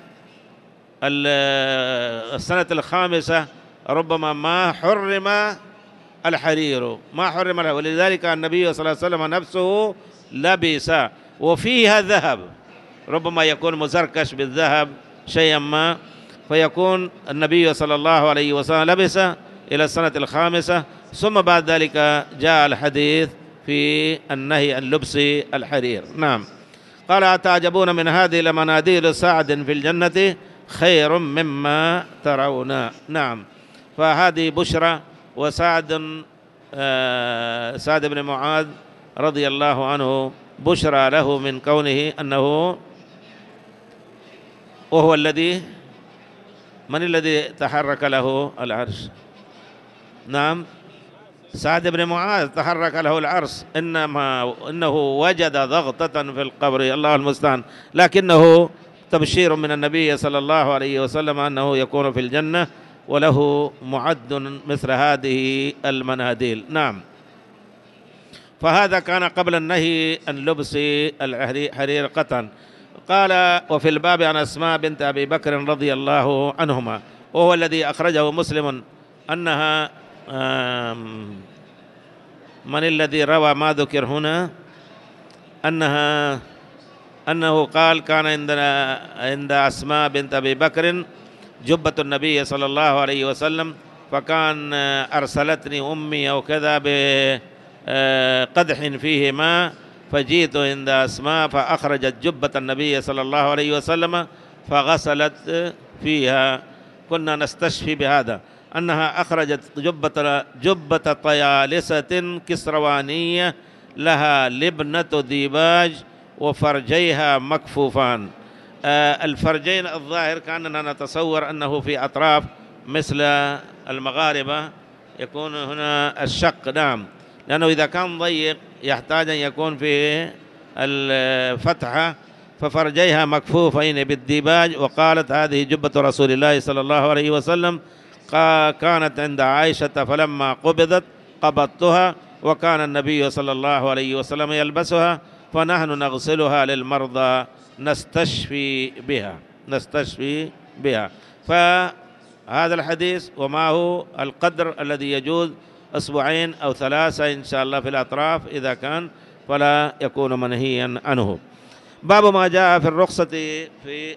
السنة الخامسة ربما ما حرم الحرير، ما حرم له، ولذلك النبي صلى الله عليه وسلم نفسه لبس وفيها ذهب، ربما يكون مزركش بالذهب شيئا ما، فيكون النبي صلى الله عليه وسلم لبس إلى السنة الخامسة، ثم بعد ذلك جاء الحديث في النهي عن لبس الحرير. نعم. قال أتعجبون من هذه لمناديل سعد في الجنة خير مما ترون. نعم. فهذه بشرى. وسعد سعد بن معاذ رضي الله عنه بشرى له من كونه أنه، وهو الذي، من الذي تحرك له العرش؟ نعم، سعد بن معاذ تحرك له العرش، إنه وجد ضغطة في القبر، الله المستعان، لكنه تبشير من النبي صلى الله عليه وسلم أنه يكون في الجنة وله معد مثل هذه المناديل. نعم. فهذا كان قبل النهي عن لبس الحرير قطعا. قال وفي الباب عن أسماء بنت أبي بكر رضي الله عنهما، وهو الذي أخرجه مسلم، أنها من الذي روى ما ذكر هنا، أنه قال كان عند أسماء بنت أبي بكر جبة النبي صلى الله عليه وسلم، فكان أرسلتني أمي أو كذا بقدح فيه ماء، فجئت عند أسماء فأخرجت جبة النبي صلى الله عليه وسلم فغسلت فيها. كنا نستشفي بهذا، أنها أخرجت جبة طيالسة كسروانية لها لبنة ديباج وفرجيها مكفوفان. الفرجين الظاهر كأننا نتصور أنه في أطراف مثل المغاربة يكون هنا الشق. نعم، لأنه إذا كان ضيق يحتاج أن يكون في الفتحة، ففرجيها مكفوفين بالديباج. وقالت هذه جبة رسول الله صلى الله عليه وسلم، كانت عند عائشة فلما قبضت قبضتها، وكان النبي صلى الله عليه وسلم يلبسها، فنحن نغسلها للمرضى نستشفي بها. فهذا الحديث وما هو القدر الذي يجوز 2 أو 3 إن شاء الله في الأطراف، إذا كان فلا يكون منهيا عنه. باب ما جاء في الرخصة في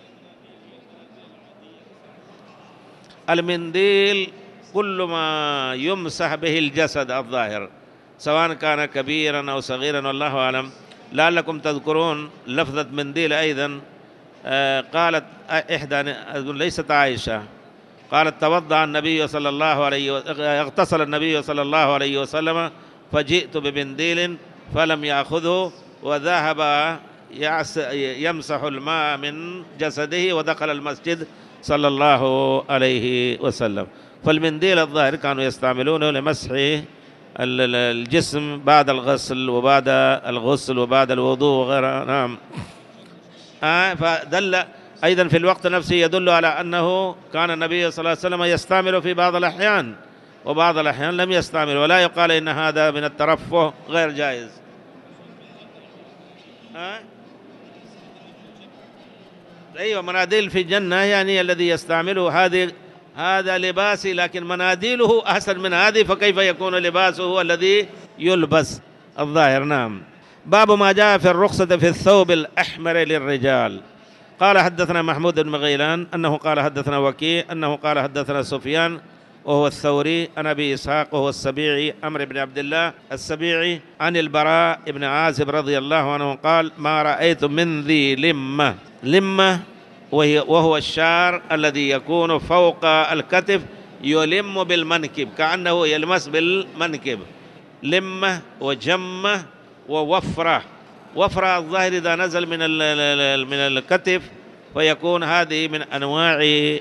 المنديل، كل ما يمسح به الجسد الظاهر، سواء كان كبيرا أو صغيرا، والله أعلم. لعلكم تذكرون لفظة منديل أيضا، قالت إحدى، ليست عائشة، قالت توضأ النبي صلى الله عليه اغتسل النبي صلى الله عليه وسلم، فجئت بمنديل فلم يأخذه، وذهب يمسح الماء من جسده ودخل المسجد صلى الله عليه وسلم. فالمنديل الظاهر كانوا يستعملونه لمسح الجسم بعد الغسل وبعد الوضوء وغيره. نعم. فدل أيضا في الوقت نفسه يدل على أنه كان النبي صلى الله عليه وسلم يستعمل في بعض الأحيان، وبعض الأحيان لم يستعمل، ولا يقال إن هذا من الترفه غير جائز. أيوة، مناديل في الجنة يعني الذي يستعمله هذا لباسي، لكن مناديله أحسن من هذه، فكيف يكون لباسه الذي يلبس الظاهر. نعم. باب ما جاء في الرخصة في الثوب الأحمر للرجال. قال حدثنا محمود بن غيلان أنه قال حدثنا وكيع أنه قال حدثنا سفيان وهو الثوري عن أبي إسحاق وهو السبيعي عمرو بن عبد الله السبيعي عن البراء بن عازب رضي الله عنه قال ما رأيت من ذي لمة. لمة وهو الشعر الذي يكون فوق الكتف يلم بالمنكب كأنه يلمس بالمنكب. لمة وجمة ووفرة. وفرة الظاهر إذا نزل من الكتف فيكون هذه من أنواع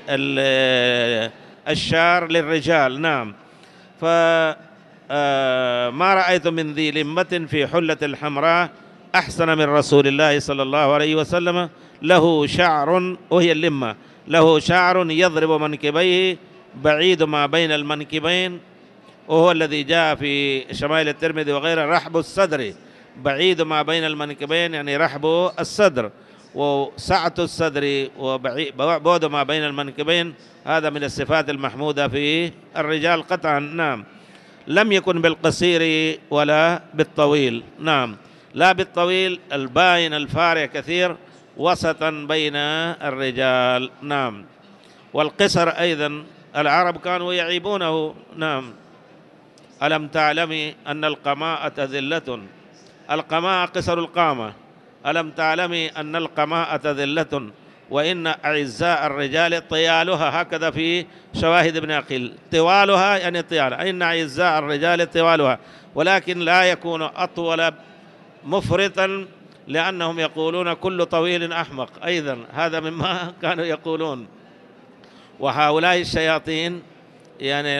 الشعر للرجال. نعم. فما رأيت من ذي لمة في حلة الحمراء أحسن من رسول الله صلى الله عليه وسلم، له شعر، وهي اللمة، له شعر يضرب منكبيه بعيد ما بين المنكبين، وهو الذي جاء في شمائل الترمذي وغيره رحب الصدر، بعيد ما بين المنكبين يعني رحب الصدر، وسعة الصدر وبعد ما بين المنكبين، هذا من الصفات المحمودة في الرجال قطعا. نعم. لم يكن بالقصير ولا بالطويل. نعم، لا بالطويل الباين الفارع كثير، وسطا بين الرجال. نعم. والقصر أيضا العرب كانوا يعيبونه. نعم. ألم تعلمي أن القماءة ذلة؟ القماء قصر القامة. ألم تعلمي أن القماءة ذلة وإن أعزاء الرجال طيالها، هكذا في شواهد ابن عقيل، طوالها يعني طيال، إن أعزاء الرجال طوالها، ولكن لا يكون أطول مفرطا، لأنهم يقولون كل طويل أحمق، أيضا هذا مما كانوا يقولون. وهؤلاء الشياطين يعني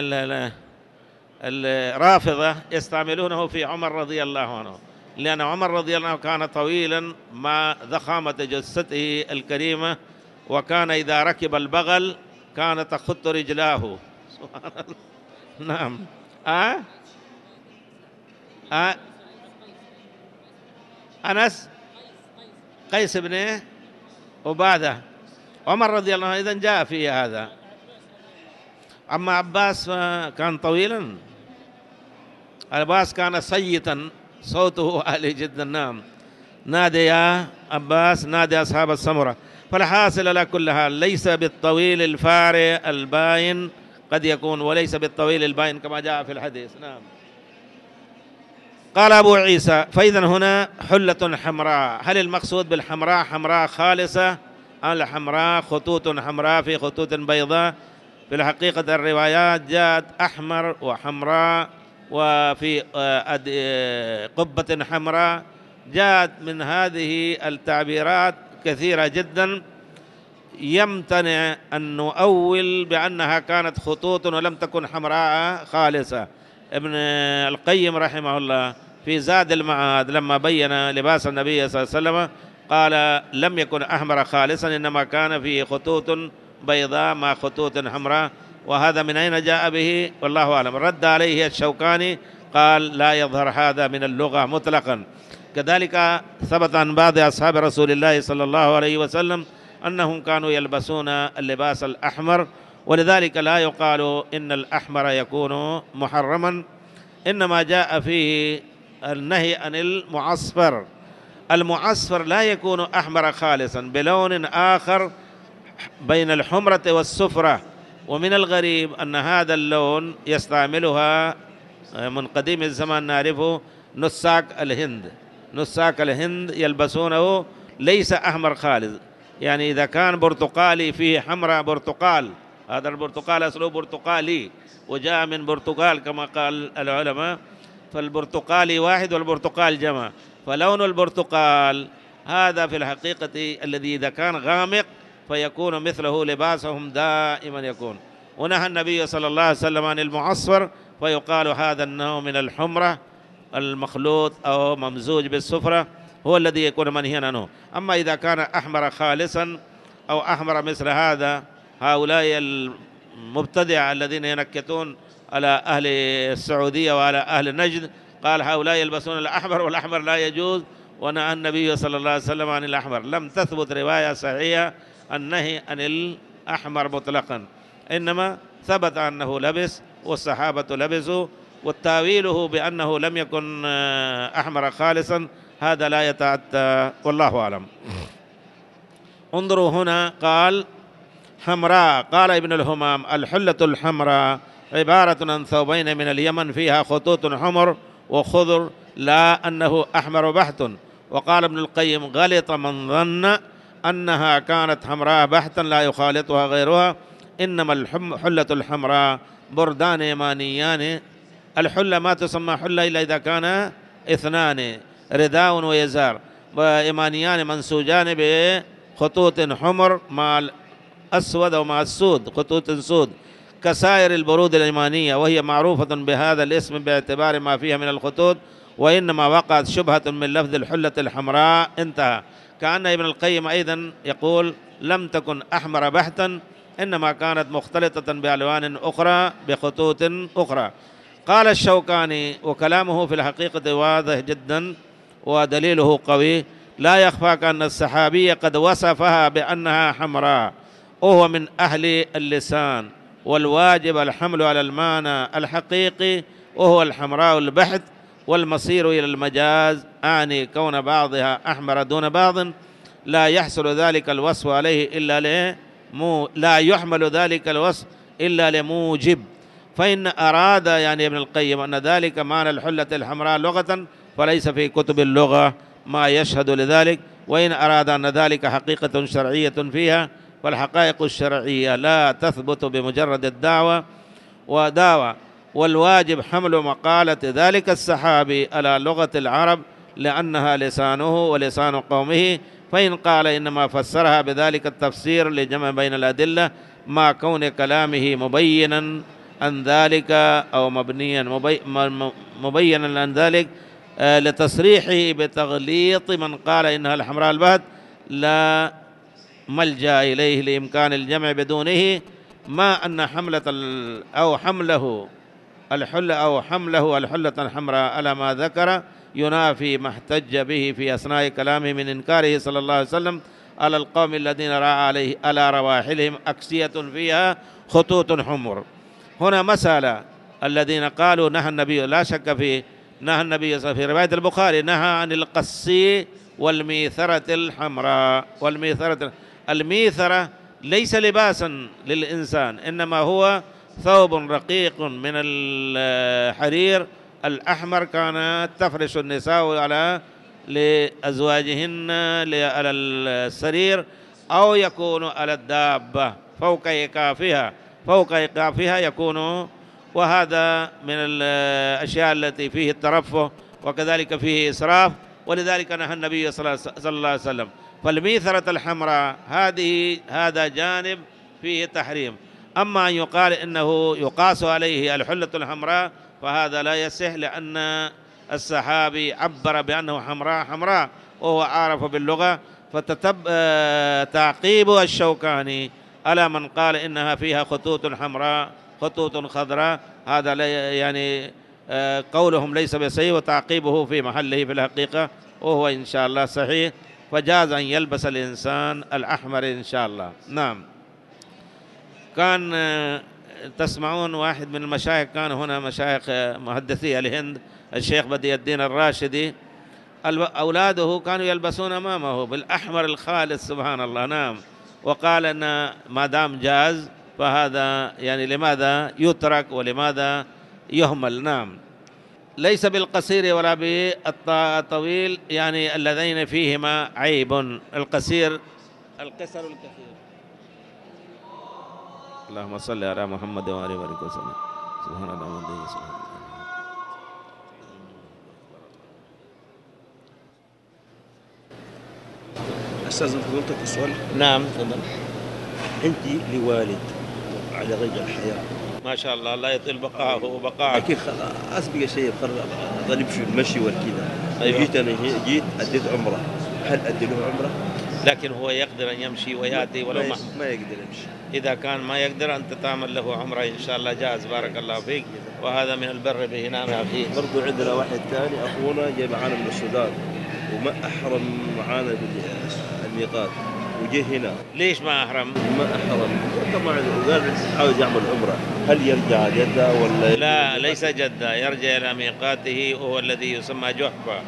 الرافضة يستعملونه في عمر رضي الله عنه، لأن عمر رضي الله عنه كان طويلا مع ضخامة جثته الكريمة، وكان إذا ركب البغل كانت تخط رجلاه. سبحان الله. نعم. أنس قيس بن عبادة. عمر رضي الله عنه إذن جاء في هذا. أما عباس كان طويلا، عباس كان صيتا، صوته عالي جدا. نعم. نادي يا عباس، نادي أصحاب السمرة. فالحاصل على كل حال ليس بالطويل الفارع الباين قد يكون، وليس بالطويل الباين كما جاء في الحديث. نعم. قال أبو عيسى فإذا هنا حلة حمراء، هل المقصود بالحمراء حمراء خالصة أم الحمراء خطوط حمراء في خطوط بيضاء؟ في الحقيقة الروايات جاءت أحمر وحمراء، وفي قبة حمراء، جاءت من هذه التعبيرات كثيرة جدا. يمتنع أن نؤول بأنها كانت خطوط ولم تكن حمراء خالصة. ابن القيم رحمه الله في زاد المعاد لما بين لباس النبي صلى الله عليه وسلم قال لم يكن أحمر خالصا، إنما كان فيه خطوط بيضاء مع خطوط حمراء. وهذا من أين جاء به والله أعلم. رد عليه الشوكاني قال لا يظهر هذا من اللغة مطلقا. كذلك ثبت عن بعض أصحاب رسول الله صلى الله عليه وسلم أنهم كانوا يلبسون اللباس الأحمر، ولذلك لا يقال إن الأحمر يكون محرما، إنما جاء فيه النهي عن المعصفر. المعصفر لا يكون أحمر خالصا، بلون آخر بين الحمرة والصفرة. ومن الغريب أن هذا اللون يستعملها من قديم الزمان، نعرفه نساك الهند. نساك الهند يلبسونه ليس أحمر خالص، يعني إذا كان برتقالي فيه حمراء برتقال، هذا البرتقال أصله برتقالي وجاء من برتقال كما قال العلماء، فالبرتقالي واحد والبرتقال جمع. فلون البرتقال هذا في الحقيقة الذي إذا كان غامق فيكون مثله لباسهم دائما يكون. ونهى النبي صلى الله عليه وسلم عن المعصفر، فيقال هذا النوع من الحمرة المخلوط أو ممزوج بالصفرة هو الذي يكون منهيا عنه. أما إذا كان أحمر خالصا أو أحمر مثل هذا، هؤلاء المبتدع الذين ينكتون على أهل السعودية وعلى أهل نجد، قال هؤلاء يلبسون الأحمر والأحمر لا يجوز، ونهى النبي صلى الله عليه وسلم عن الأحمر. لم تثبت رواية صحيحة النهي عن الأحمر مطلقا، إنما ثبت أنه لبس والصحابة لبسوا، والتاويله بأنه لم يكن أحمر خالصا هذا لا يتأتى والله أعلم. انظروا هنا قال حمراء. قال ابن الهمام: الحلة الحمراء عبارة عن ثوبين من اليمن فيها خطوط حمر وخضر، لا أنه أحمر بحت. وقال ابن القيم: غلط من ظن أنها كانت حمراء بحتا لا يخالطها غيرها، إنما الحلة الحمراء بردان يمانيان. الحلة ما تسمى حلة إلا إذا كان اثنان، رداء ويزار، ويمانيان منسوجان بخطوط حمر مع الأسود ومع السود، خطوط سود كسائر البرود اليمانية، وهي معروفة بهذا الاسم باعتبار ما فيها من الخطوط، وإنما وقعت شبهة من لفظ الحلة الحمراء. انتهى. كأن ابن القيم أيضا يقول: لم تكن أحمر بحتا، إنما كانت مختلطة بألوان أخرى بخطوط أخرى. قال الشوكاني: وكلامه في الحقيقة واضح جدا ودليله قوي، لا يخفاك أن الصحابي قد وصفها بأنها حمراء، وهو من أهل اللسان، والواجب الحمل على المعنى الحقيقي وهو الحمراء البحث، والمصير إلى المجاز، أعني كون بعضها أحمر دون بعض، لا يحصل ذلك الوصف عليه لا يحمل ذلك الوصف إلا لموجب. فإن أراد يعني ابن القيم أن ذلك معنى الحلة الحمراء لغة، فليس في كتب اللغة ما يشهد لذلك. وإن أراد أن ذلك حقيقة شرعية فيها، فالحقائق الشرعية لا تثبت بمجرد الدعوة ودعوة، والواجب حمل مقالة ذلك الصحابي على لغة العرب لأنها لسانه ولسان قومه. فإن قال إنما فسرها بذلك التفسير لجمع بين الأدلة مع كون كلامه مبينا عن ذلك أو مبينا عن ذلك لتصريحه بتغليط من قال إنها الحمراء البهت، لا ملجأ إليه لإمكان الجمع بدونه، ما أن حمله الحلة الحمراء على ما ذكر ينافي ما احتج به في أثناء كلامه من إنكاره صلى الله عليه وسلم على القوم الذين رأى عليه على رواحلهم أكسية فيها خطوط حمر. هنا مسألة، الذين قالوا نهى النبي، لا شك في نهى النبي في رواية البخاري نهى عن القصي والميثرة الحمراء. الميثرة ليس لباسا للإنسان، إنما هو ثوب رقيق من الحرير الأحمر كانت تفرش النساء على لأزواجهن على السرير، أو يكون على الدابة فوق إيقافها يكون. وهذا من الأشياء التي فيه الترفه وكذلك فيه إسراف، ولذلك نهى النبي صلى الله عليه وسلم. فالميثرة الحمراء هذا جانب فيه تحريم. أما أن يقال إنه يقاس عليه الحلة الحمراء فهذا لا يصح، لأن الصحابي عبر بأنه حمراء وهو عارف باللغة. فتعقيب الشوكاني على من قال إنها فيها خطوط حمراء خطوط خضراء، هذا يعني قولهم ليس بصحيح، وتعقيبه في محله في الحقيقة، وهو إن شاء الله صحيح. فجاز أن يلبس الإنسان الأحمر إن شاء الله. نعم. كان تسمعون واحد من المشايخ، كان هنا مشايخ محدثي الهند، الشيخ بدي الدين الراشدي، أولاده كانوا يلبسون أمامه بالأحمر الخالص سبحان الله. نعم. وقال أن ما دام جاز فهذا يعني لماذا يترك ولماذا يهمل. نعم. ليس بالقصير ولا بالطويل يعني اللذين فيهما عيب. القصر الكثير. اللهم صل على محمد وآله وسلم. سبحان الله وبحمده. أستاذ فضيلتك السؤال. نعم تفضل. عندي لوالد على غير الحياة ما شاء الله، الله يطيل بقاءه وبقاءك. أكيد أسبق شيء ضرب في المشي والكذا. أيوة. جيت أديت عمرة، هل أدي له عمرة؟ لكن هو يقدر أن يمشي ويأتي ولو ما يقدر يمشي. إذا كان ما يقدر أنت تعمل له عمرة إن شاء الله جاز. بارك الله فيك. وهذا من البر به. نعم يا أخي. برضو عندنا واحد ثاني أخونا جاي معانا من السودان وما أحرم معانا بالميقات وجه هنا. ليش ما أحرم؟ ما أحرم طبعا، وقال عاوز يعمل عمرة، هل يرجع جدة ولا؟ لا ليس جدة، يرجع إلى ميقاته وهو الذي يسمى جحفة.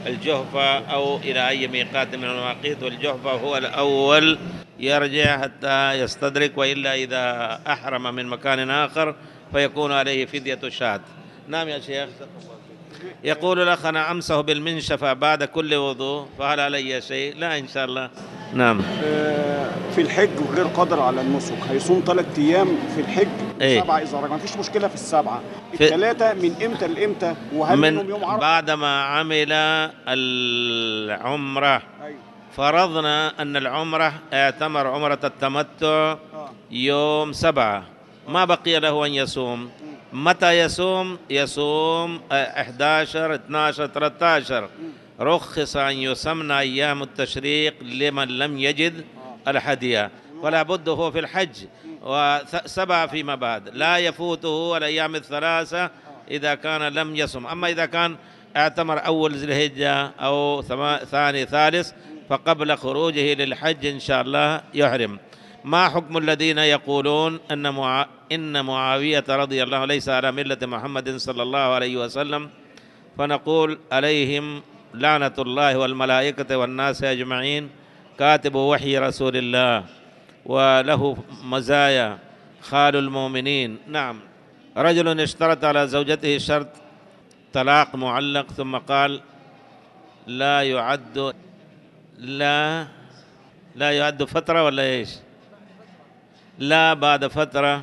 الجحفة أو إلى أي ميقات من المواقيت، والجحفة هو الأول يرجع حتى يستدرك، وإلا إذا أحرم من مكان آخر فيكون عليه فدية شاة. نعم يا شيخ. يقول الأخ: أنا أمسح بالمنشفة بعد كل وضوء، فهل علي شيء؟ لا إن شاء الله. نعم. في الحج وغير قادر على النسك هيصوم 3 أيام في الحج، إيه؟ 7 إذا رجع، مفيش مشكلة في السبعة. الثلاثة من إمتى لإمتى؟ وهل منهم يوم عرفة؟ بعدما عمل العمرة. أيوة. فرضنا أن العمرة اعتمر عمرة التمتع يوم 7، ما بقي له أن يصوم. متى يصوم؟ يصوم 11 12 13. رخص أن يسمن أيام التشريق لمن لم يجد الهدي، فلا بد هو في الحج، و7 فيما بعد لا يفوته الأيام الثلاثة إذا كان لم يصم. أما إذا كان اعتمر أول ذي الحجة أو ثاني ثالث فقبل خروجه للحج إن شاء الله يحرم. ما حكم الذين يقولون إن معاوية رضي الله عنه ليس على ملة محمد صلى الله عليه وسلم؟ فنقول: عليهم لعنة الله والملائكة والناس أجمعين، كاتب وحي رسول الله، وله مزايا، خال المؤمنين. نعم. رجل اشترط على زوجته شرط طلاق معلق، ثم قال: لا يعد فترة ولا إيش؟ لا، بعد فترة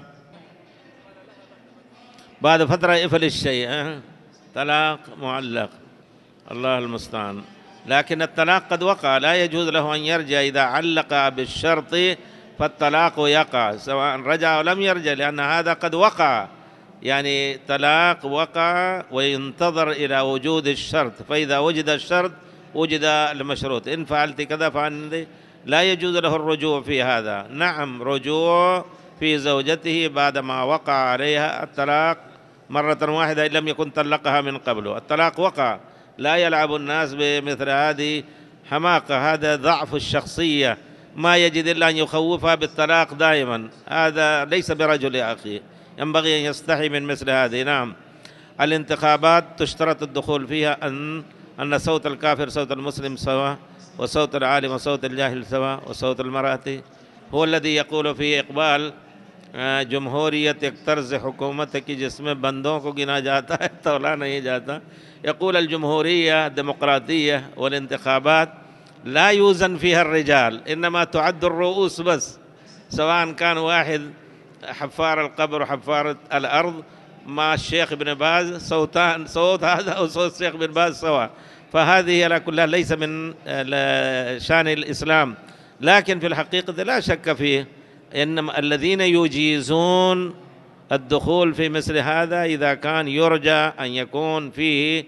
يفعل الشيء. طلاق معلق، الله المستعان. لكن الطلاق قد وقع، لا يجوز له أن يرجع. إذا علق بالشرط فالطلاق يقع سواء رجع أو لم يرجع، لأن هذا قد وقع. يعني طلاق وقع وينتظر إلى وجود الشرط، فإذا وجد الشرط وجد المشروط. إن فعلت كذا فعلت، لا يجوز له الرجوع في هذا. نعم، رجوع في زوجته بعدما وقع عليها الطلاق مرة واحدة إن لم يكن طلقها من قبله. الطلاق وقع، لا يلعب الناس بمثل هذه حماقة، هذا ضعف الشخصية، ما يجد إلا أن يخوفها بالطلاق دائما. هذا ليس برجل يا أخي، ينبغي أن يستحي من مثل هذه. نعم. الانتخابات تشترط الدخول فيها أن صوت الكافر صوت المسلم سواء، وصوت العالم وصوت الجاهل سواء، وصوت المرأة. هو الذي يقول في إقبال: جمهوریت ایک طرز حکومت ہے کہ جس میں بندوں کو گنا جاتا ہے، تولا نہیں جاتا. يقول الجمهورية الديمقراطية والانتخابات لا يوزن فيها الرجال، إنما تعد الرؤوس بس، سواء كان واحد حفار القبر وحفار الأرض مع الشيخ ابن باز، صوت هذا أو صوت الشيخ ابن باز سواء. فهذه على كلها ليس من شان الإسلام. لكن في الحقيقة لا شك فيه إنما الذين يجيزون الدخول في مثل هذا إذا كان يرجى أن يكون فيه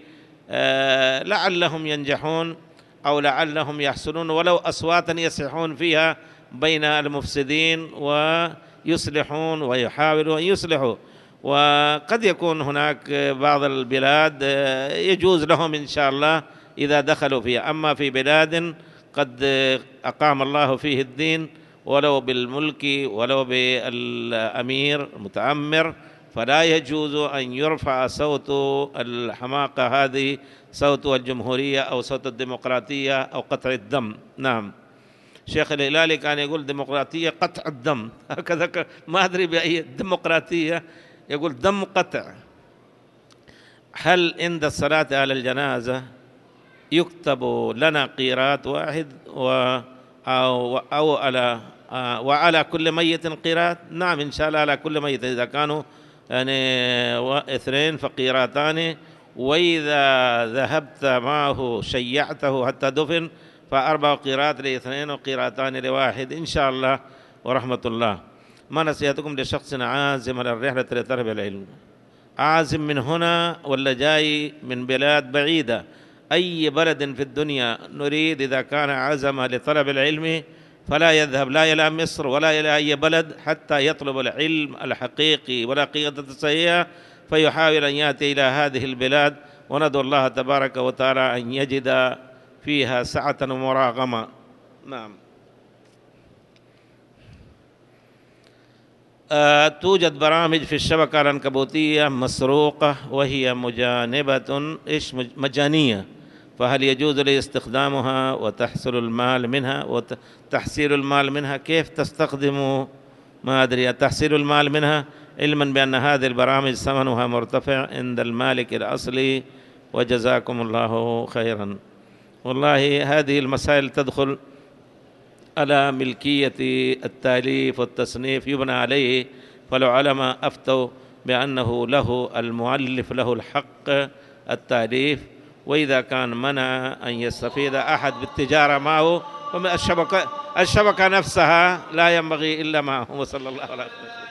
لعلهم ينجحون أو لعلهم يحصلون ولو أصواتا يصيحون فيها بين المفسدين ويصلحون ويحاولوا أن يصلحوا. وقد يكون هناك بعض البلاد يجوز لهم إن شاء الله إذا دخلوا فيها. أما في بلاد قد أقام الله فيه الدين ولو بالملك ولو بالأمير المتأمر، فلا يجوز أن يرفع صوت الحماقة هذه، صوت الجمهورية أو صوت الديمقراطية أو قطع الدم. نعم. شيخ الهلالي كان يقول ديمقراطية قطع الدم، هكذا ما أدري بأي ديمقراطية، يقول دم قطع. هل عند الصلاة على الجنازة يكتب لنا قيراط واحد أو وعلى كل ميت قيراط؟ نعم إن شاء الله على كل ميت، إذا كانوا يعني 2 فقيراتان، وإذا ذهبت معه شيعته حتى دفن ف4 قيراط ل2 وقيراتان ل1 إن شاء الله ورحمة الله. ما نصيحتكم لشخص عازم على الرحلة لطلب العلم؟ عازم من هنا ولا جاي من بلاد بعيدة؟ أي بلد في الدنيا نريد إذا كان عزم لطلب العلم فلا يذهب لا إلى مصر ولا إلى أي بلد حتى يطلب العلم الحقيقي والعقيدة الصحيحة، فيحاول أن يأتي إلى هذه البلاد، وندعو الله تبارك وتعالى أن يجد فيها سعة ومراغمة. نعم. توجد برامج في الشبكة العنكبوتية مسروقة وهي مجانبة مجانية، فهل يجوز لي استخدامها وتحصل المال منها وتحصيل المال منها؟ كيف تستخدم؟ ما أدري. تحصيل المال منها علما بأن هذه البرامج ثمنها مرتفع عند المالك الأصلي، وجزاكم الله خيرا. والله هذه المسائل تدخل على ملكية التأليف والتصنيف يبنى عليه، فالعلماء أفتوا بأنه له المؤلف له الحق التأليف، وإذا كان منع أن يستفيد أحد بالتجارة معه، الشبكة نفسها لا ينبغي إلا معه. وصلى الله عليه وسلم.